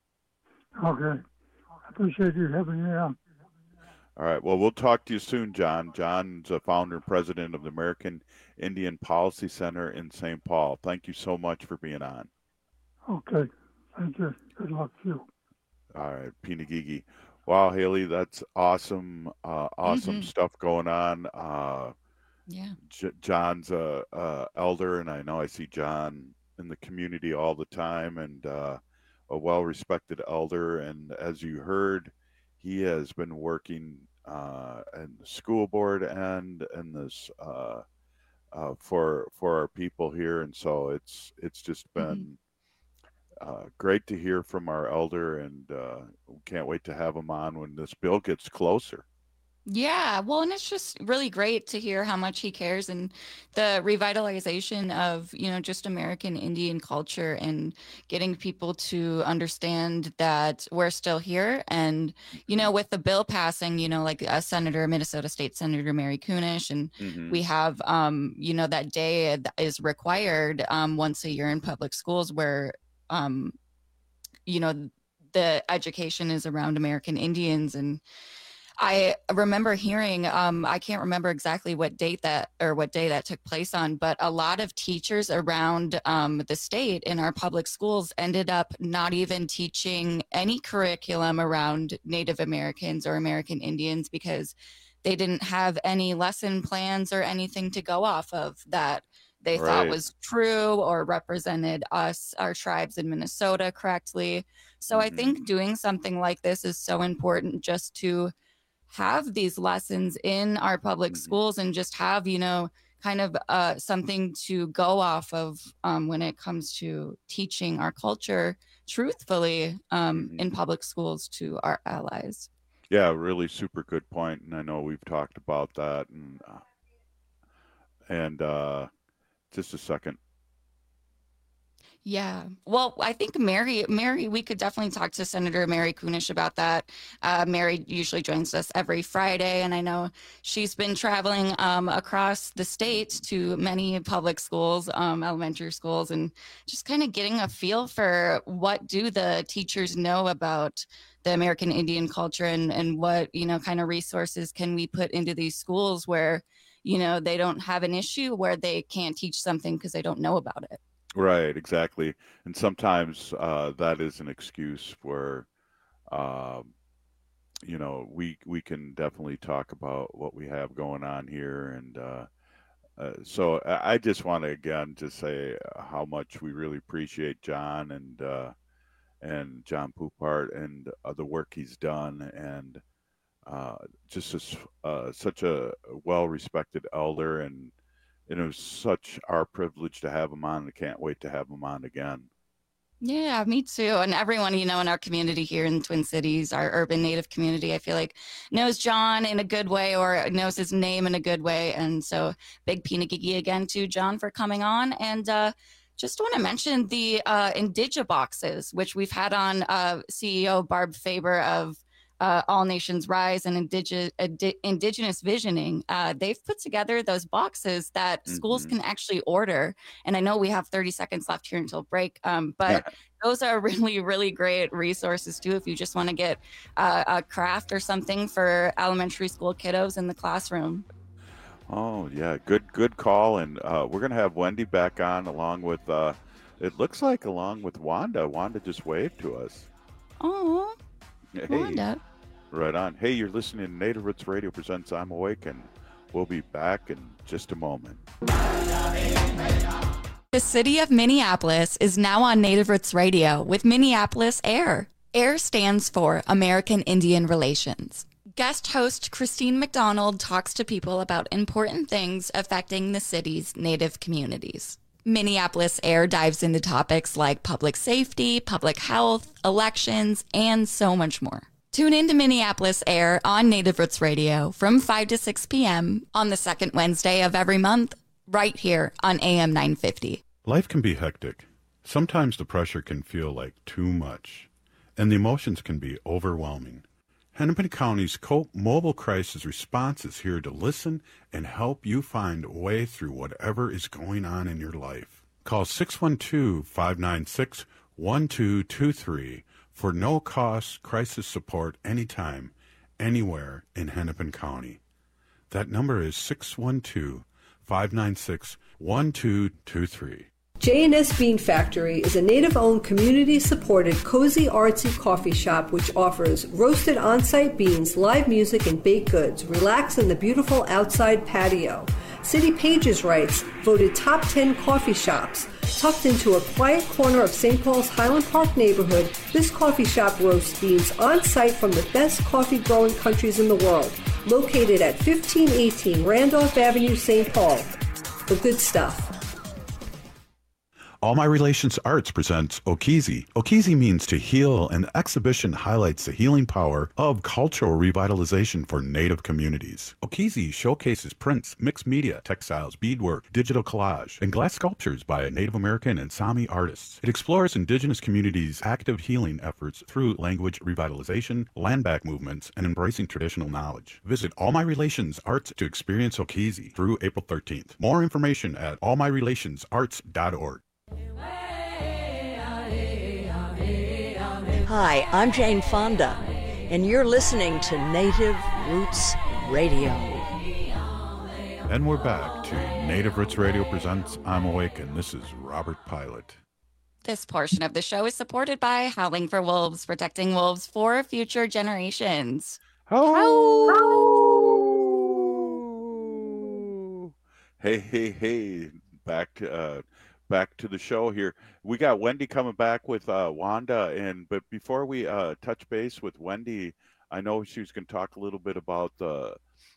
Speaker 25: Okay. I appreciate you having me on.
Speaker 17: All right. Well, we'll talk to you soon, John. John's the founder and president of the American Indian Policy Center in Saint Paul. Thank you so much for being on.
Speaker 25: Okay. Thank you. Good luck to you.
Speaker 17: All right, Pinagigi. Wow, Haley, that's awesome. Uh, awesome
Speaker 18: Mm-hmm.
Speaker 17: stuff going on. Uh,
Speaker 18: Yeah.
Speaker 17: J- John's a, a elder, and I know I see John in the community all the time, and uh, a well-respected elder. And as you heard, he has been working uh, in the school board and and this uh, uh, for for our people here, and so it's it's just been
Speaker 18: Mm-hmm.
Speaker 17: uh, great to hear from our elder, and uh, we can't wait to have him on when this bill gets closer.
Speaker 18: Yeah, well, and it's just really great to hear how much he cares, and the revitalization of, you know, just American Indian culture, and getting people to understand that we're still here. And, you know, with the bill passing, you know, like a senator, Minnesota State Senator Mary Kunesh, and
Speaker 17: Mhm.
Speaker 18: we have, um, you know, that day that is required um, once a year in public schools where, um, you know, the education is around American Indians. And I remember hearing, um, I can't remember exactly what date that or what day that took place on, but a lot of teachers around um, the state in our public schools ended up not even teaching any curriculum around Native Americans or American Indians, because they didn't have any lesson plans or anything to go off of that they
Speaker 17: Right.
Speaker 18: thought was true or represented us, our tribes in Minnesota correctly. So I think doing something like this is so important, just to have these lessons in our public schools and just have, you know, kind of uh, something to go off of um, when it comes to teaching our culture truthfully um, in public schools to our allies.
Speaker 17: Yeah, really super good point, and I know we've talked about that. And uh, and uh, just a second.
Speaker 18: Yeah. Well, I think Mary, Mary, we could definitely talk to Senator Mary Kunish about that. Uh, Mary usually joins us every Friday, and I know she's been traveling um, across the state to many public schools, um, elementary schools, and just kind of getting a feel for what do the teachers know about the American Indian culture, and, and what, you know, kind of resources can we put into these schools where, you know, they don't have an issue where they can't teach something because they don't know about it.
Speaker 17: Right, exactly. And sometimes uh, that is an excuse where, um, you know, we we can definitely talk about what we have going on here. And uh, uh, so I I just want to again just say how much we really appreciate John and uh, and John Poupart and uh, the work he's done, and uh, just as, uh, such a well-respected elder, and it was such our privilege to have him on. I can't wait to have him on again.
Speaker 18: Yeah, me too. And everyone, you know, in our community here in Twin Cities, our urban Native community, I feel like knows John in a good way, or knows his name in a good way. And so big Pinagigi again to John for coming on. And uh, just want to mention the uh, Indigiboxes, which we've had on uh, C E O Barb Faber of Uh, All Nations Rise and Indige- Indi- Indigenous Visioning. Uh, they've put together those boxes that
Speaker 3: Mm-hmm.
Speaker 18: schools can actually order. And I know we have thirty seconds left here until break, um, but those are really, really great resources too if you just want to get uh, a craft or something for elementary school kiddos in the classroom.
Speaker 17: Oh yeah, good good call. And uh, we're gonna have Wendy back on along with. Uh, it looks like along with Wanda. Wanda just waved to us.
Speaker 18: Oh,
Speaker 17: Hey.
Speaker 18: Wanda.
Speaker 17: Right on. Hey, you're listening to Native Roots Radio presents I'm Awake, and we'll be back in just a moment.
Speaker 18: The city of Minneapolis is now on Native Roots Radio with Minneapolis AIR. AIR stands for American Indian Relations. Guest host Christine McDonald talks to people about important things affecting the city's Native communities. Minneapolis AIR dives into topics like public safety, public health, elections, and so much more. Tune in to Minneapolis AIR on Native Roots Radio from five to six p.m. on the second Wednesday of every month, right here on A M nine fifty.
Speaker 17: Life can be hectic. Sometimes the pressure can feel like too much, and the emotions can be overwhelming. Hennepin County's COPE Mobile Crisis Response is here to listen and help you find a way through whatever is going on in your life. Call six one two, five nine six, one two two three for no-cost crisis support anytime, anywhere in Hennepin County. That number is six one two, five nine six, one two two three.
Speaker 8: J and S Bean Factory is a Native-owned, community-supported, cozy, artsy coffee shop which offers roasted on-site beans, live music, and baked goods. Relax in the beautiful outside patio. City Pages writes, voted top ten coffee shops. Tucked into a quiet corner of Saint Paul's Highland Park neighborhood, this coffee shop roasts beans on-site from the best coffee-growing countries in the world. Located at fifteen eighteen Randolph Avenue, Saint Paul. The good stuff.
Speaker 17: All My Relations Arts presents Okizi. Okizi means to heal, and the exhibition highlights the healing power of cultural revitalization for Native communities. Okizi showcases prints, mixed media, textiles, beadwork, digital collage, and glass sculptures by Native American and Sami artists. It explores Indigenous communities' active healing efforts through language revitalization, land back movements, and embracing traditional knowledge. Visit All My Relations Arts to experience Okizi through April thirteenth. More information at all my relations arts dot org.
Speaker 13: Hi, I'm Jane Fonda, and you're listening to Native Roots Radio.
Speaker 17: And we're back to Native Roots Radio presents I'm Awake, and this is Robert Pilot.
Speaker 18: This portion of the show is supported by Howling for Wolves, protecting wolves for future generations.
Speaker 17: Howl! Hey, hey, hey! Back to uh, back to the show here. We got Wendy coming back with uh, Wanda, and but before we uh, touch base with Wendy, I know she was going to talk a little bit about the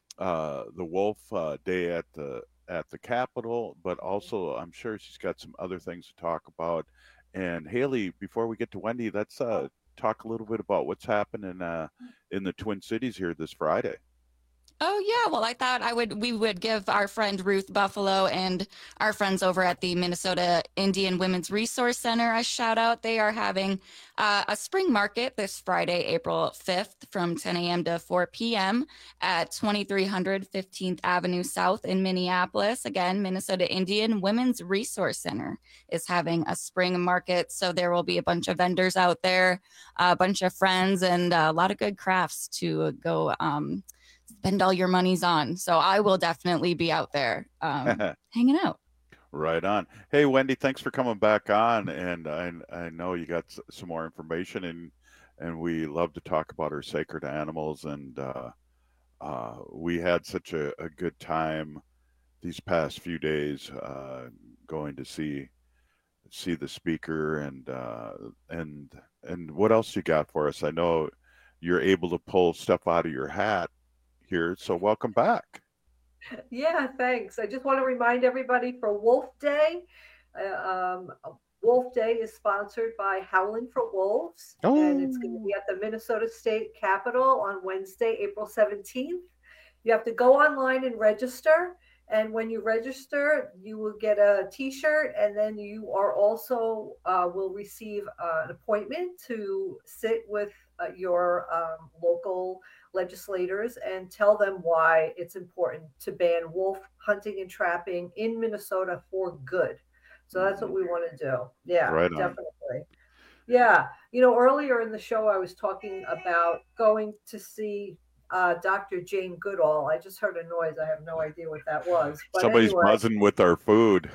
Speaker 17: uh, the Wolf uh, Day at the at the Capitol, but also I'm sure she's got some other things to talk about. And Haley, before we get to Wendy, let's uh, talk a little bit about what's happening uh, in the Twin Cities here this Friday.
Speaker 18: Oh yeah, well I thought I would we would give our friend Ruth Buffalo and our friends over at the Minnesota Indian Women's Resource Center a shout out. They are having uh, a spring market this Friday, April fifth from ten a.m. to four p.m. at twenty-three hundred fifteenth Avenue South in Minneapolis. Again, Minnesota Indian Women's Resource Center is having a spring market, so there will be a bunch of vendors out there, a bunch of friends, and a lot of good crafts to go um spend all your monies on. So I will definitely be out there um, hanging out.
Speaker 17: Right on. Hey, Wendy, thanks for coming back on. And I, I know you got some more information, and and we love to talk about our sacred animals. And uh, uh, we had such a, a good time these past few days uh, going to see see the speaker. And uh, and and what else you got for us? I know you're able to pull stuff out of your hat here, so welcome back.
Speaker 8: Yeah, thanks. I just want to remind everybody for Wolf Day. Uh, um, Wolf Day is sponsored by Howlin' for Wolves, oh. and it's going to be at the Minnesota State Capitol on Wednesday, April seventeenth. You have to go online and register, and when you register, you will get a T-shirt, and then you are also uh, will receive uh, an appointment to sit with uh, your um, local legislators and tell them why it's important to ban wolf hunting and trapping in Minnesota for good. So that's what we want to do. Yeah, right on. Definitely. Yeah. You know, earlier in the show, I was talking about going to see uh, Doctor Jane Goodall. I just heard a noise. I have no idea what that was. But
Speaker 17: somebody's anyway. buzzing with our food.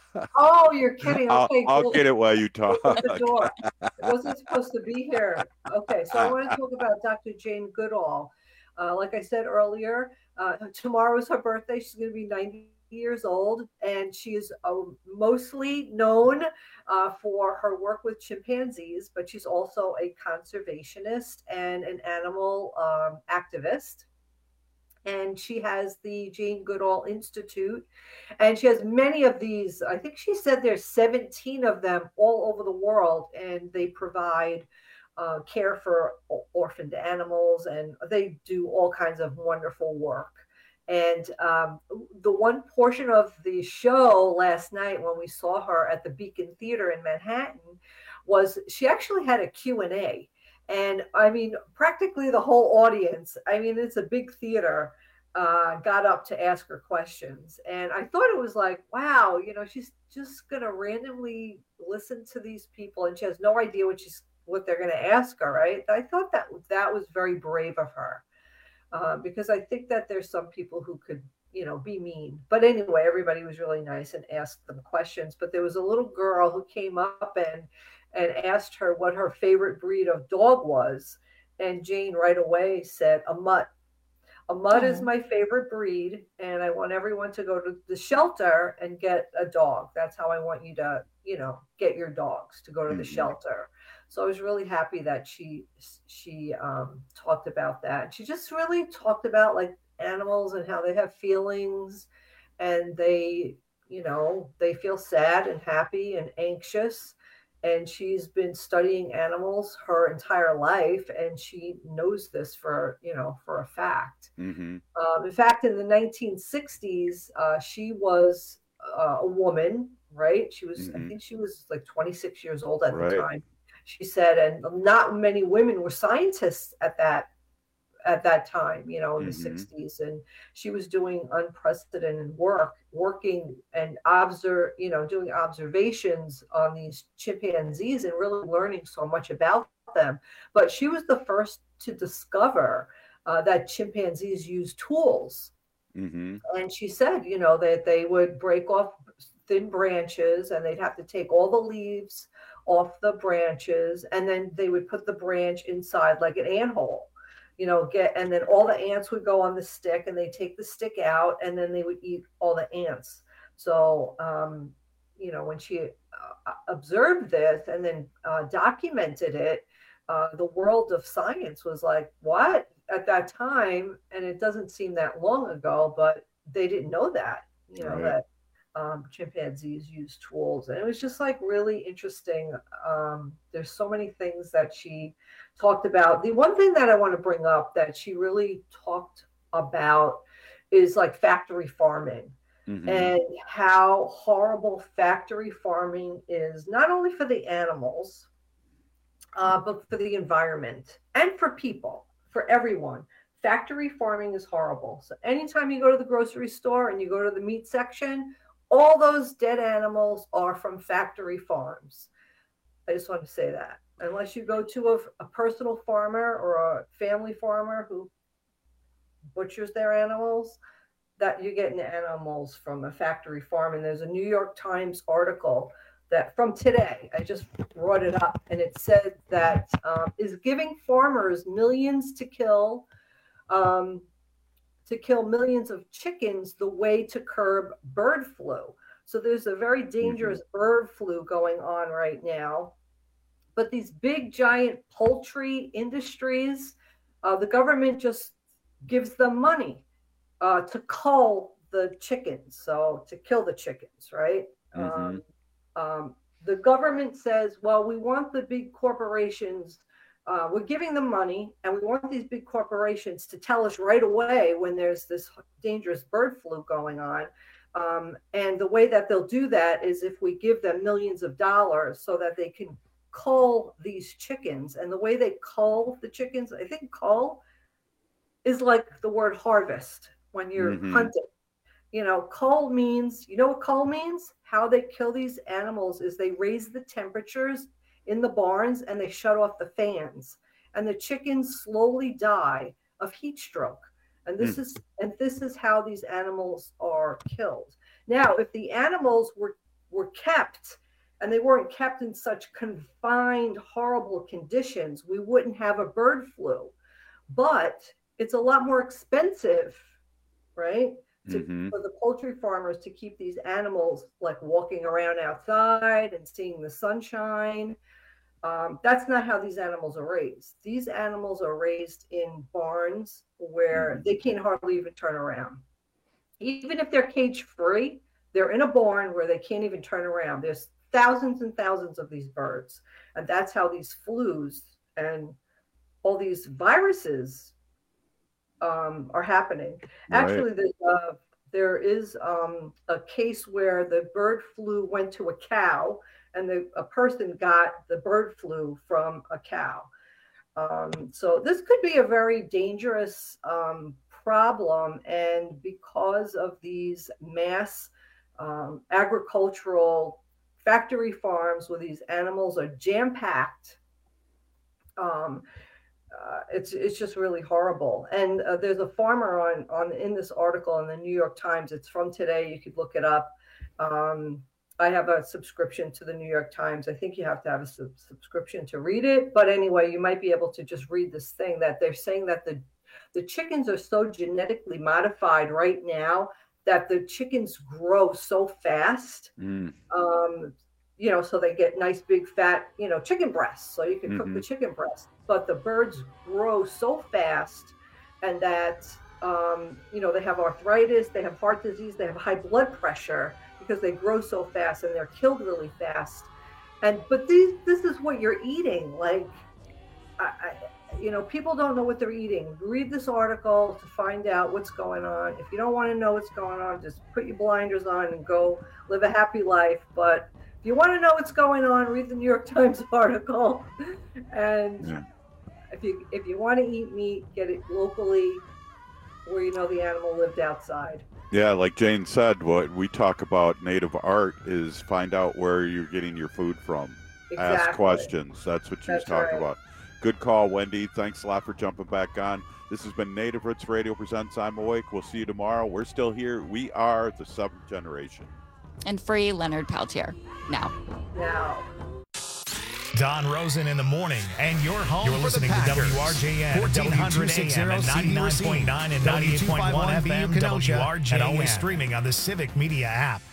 Speaker 8: Oh, you're kidding. Okay,
Speaker 17: I'll,
Speaker 8: cool.
Speaker 17: I'll get it while you talk.
Speaker 8: The door. It wasn't supposed to be here. Okay, so I want to talk about Doctor Jane Goodall. Uh, like I said earlier, uh, tomorrow is her birthday. She's going to be ninety years old, and she is uh, mostly known uh, for her work with chimpanzees, but she's also a conservationist and an animal um, activist. And she has the Jane Goodall Institute, and she has many of these. I think she said there's seventeen of them all over the world, and they provide uh, care for orphaned animals, and they do all kinds of wonderful work. And um, the one portion of the show last night when we saw her at the Beacon Theater in Manhattan was she actually had a Q and A. And I mean, practically the whole audience, I mean, it's a big theater, uh, got up to ask her questions. And I thought it was like, wow, you know, she's just going to randomly listen to these people and she has no idea what she's, what they're going to ask her, right? I thought that that was very brave of her. Uh, because I think that there's some people who could, you know, be mean. But anyway, everybody was really nice and asked them questions. But there was a little girl who came up and and asked her what her favorite breed of dog was. And Jane right away said, a mutt. A mutt mm-hmm. is my favorite breed. And I want everyone to go to the shelter and get a dog. That's how I want you to, you know, get your dogs, to go to mm-hmm. the shelter. So I was really happy that she she um, talked about that. She just really talked about like animals and how they have feelings, and they, you know, they feel sad and happy and anxious. And she's been studying animals her entire life, and she knows this for, you know, for a fact. Mm-hmm. Um, in fact, in the nineteen sixties, uh, she was uh, a woman, right? She was, mm-hmm. I think she was like twenty-six years old at right. the time. She said, and not many women were scientists at that at that time, you know, in mm-hmm. the sixties. And she was doing unprecedented work, working and observe, you know, doing observations on these chimpanzees and really learning so much about them. But she was the first to discover uh, that chimpanzees use tools. Mm-hmm. And she said, you know, that they would break off thin branches and they'd have to take all the leaves off the branches, and then they would put the branch inside like an anthill. you know, get, and then all the ants would go on the stick, and they take the stick out, and then they would eat all the ants. So, um, you know, when she uh, observed this and then uh, documented it, uh, the world of science was like, what? At that time, and it doesn't seem that long ago, but they didn't know that, you know,
Speaker 17: Right.
Speaker 8: that um, chimpanzees use tools. And it was just like really interesting. Um, there's so many things that she talked about. The one thing that I want to bring up that she really talked about is like factory farming.
Speaker 17: Mhm.
Speaker 8: And how horrible factory farming is, not only for the animals, uh, but for the environment and for people, for everyone. Factory farming is horrible. So anytime you go to the grocery store and you go to the meat section, all those dead animals are from factory farms. I just want to say that. Unless you go to a, a personal farmer or a family farmer who butchers their animals, that you're getting animals from a factory farm. And there's a New York Times article that from today, I just brought it up, and it said that um, is giving farmers millions to kill, um, to kill millions of chickens the way to curb bird flu. So there's a very dangerous mm-hmm. bird flu going on right now. But these big, giant poultry industries, uh, the government just gives them money uh, to cull the chickens, so to kill the chickens, right? Mm-hmm. Um, um, the government says, well, we want the big corporations, uh, we're giving them money, and we want these big corporations to tell us right away when there's this dangerous bird flu going on. Um, and the way that they'll do that is if we give them millions of dollars so that they can cull these chickens. And the way they cull the chickens, I think cull is like the word harvest when you're mm-hmm. hunting. You know, cull means, you know what cull means? How they kill these animals is they raise the temperatures in the barns and they shut off the fans. And the chickens slowly die of heat stroke. And this mm. is and this is how these animals are killed. Now, if the animals were, were kept and they weren't kept in such confined, horrible conditions, we wouldn't have a bird flu. But it's a lot more expensive, right? To, mm-hmm. for the poultry farmers to keep these animals like walking around outside and seeing the sunshine. Um, that's not how these animals are raised. These animals are raised in barns where mm-hmm. they can't hardly even turn around. Even if they're cage free, they're in a barn where they can't even turn around. There's thousands and thousands of these birds. And that's how these flus and all these viruses Um, are happening. Actually,
Speaker 17: Right.
Speaker 8: there's, uh, there is um, a case where the bird flu went to a cow, and the, a person got the bird flu from a cow. Um, so this could be a very dangerous um, problem, and because of these mass um, agricultural factory farms where these animals are jam-packed, um, Uh, it's it's just really horrible. And uh, there's a farmer on on in this article in the New York Times. It's from today. You could look it up. Um, I have a subscription to the New York Times. I think you have to have a sub- subscription to read it. But anyway, you might be able to just read this thing that they're saying that the the chickens are so genetically modified right now that the chickens grow so fast.
Speaker 17: Mm.
Speaker 8: Um, you know, so they get nice big fat, you know, chicken breasts. So you can cook
Speaker 17: Mhm.
Speaker 8: the chicken breast. But the birds grow so fast, and that, um, you know, they have arthritis, they have heart disease, they have high blood pressure because they grow so fast and they're killed really fast. And but these, this is what you're eating. Like, I, I, you know, people don't know what they're eating. Read this article to find out what's going on. If you don't want to know what's going on, just put your blinders on and go live a happy life. But if you want to know what's going on, read the New York Times article. And
Speaker 17: Yeah.
Speaker 8: if you if you want to eat meat, get it locally where you know the animal lived outside.
Speaker 17: Yeah, like Jane said, what we talk about native art is find out where you're getting your food from. Ask
Speaker 8: Exactly.
Speaker 17: questions. That's what she was
Speaker 8: That's
Speaker 17: talking
Speaker 8: right.
Speaker 17: about. Good call, Wendy. Thanks a lot for jumping back on. This has been Native Roots Radio presents I'm Awake. We'll see you tomorrow. We're still here. We are the seventh generation.
Speaker 18: And free Leonard Peltier now.
Speaker 8: Now.
Speaker 1: Don Rosen in the morning, and your home
Speaker 3: You're
Speaker 1: for
Speaker 3: listening
Speaker 1: the
Speaker 3: to
Speaker 1: Packers.
Speaker 3: W R J N,
Speaker 1: fourteen hundred A M and ninety-nine point nine and ninety-eight point one F M, W R J N, and always streaming on the Civic Media app.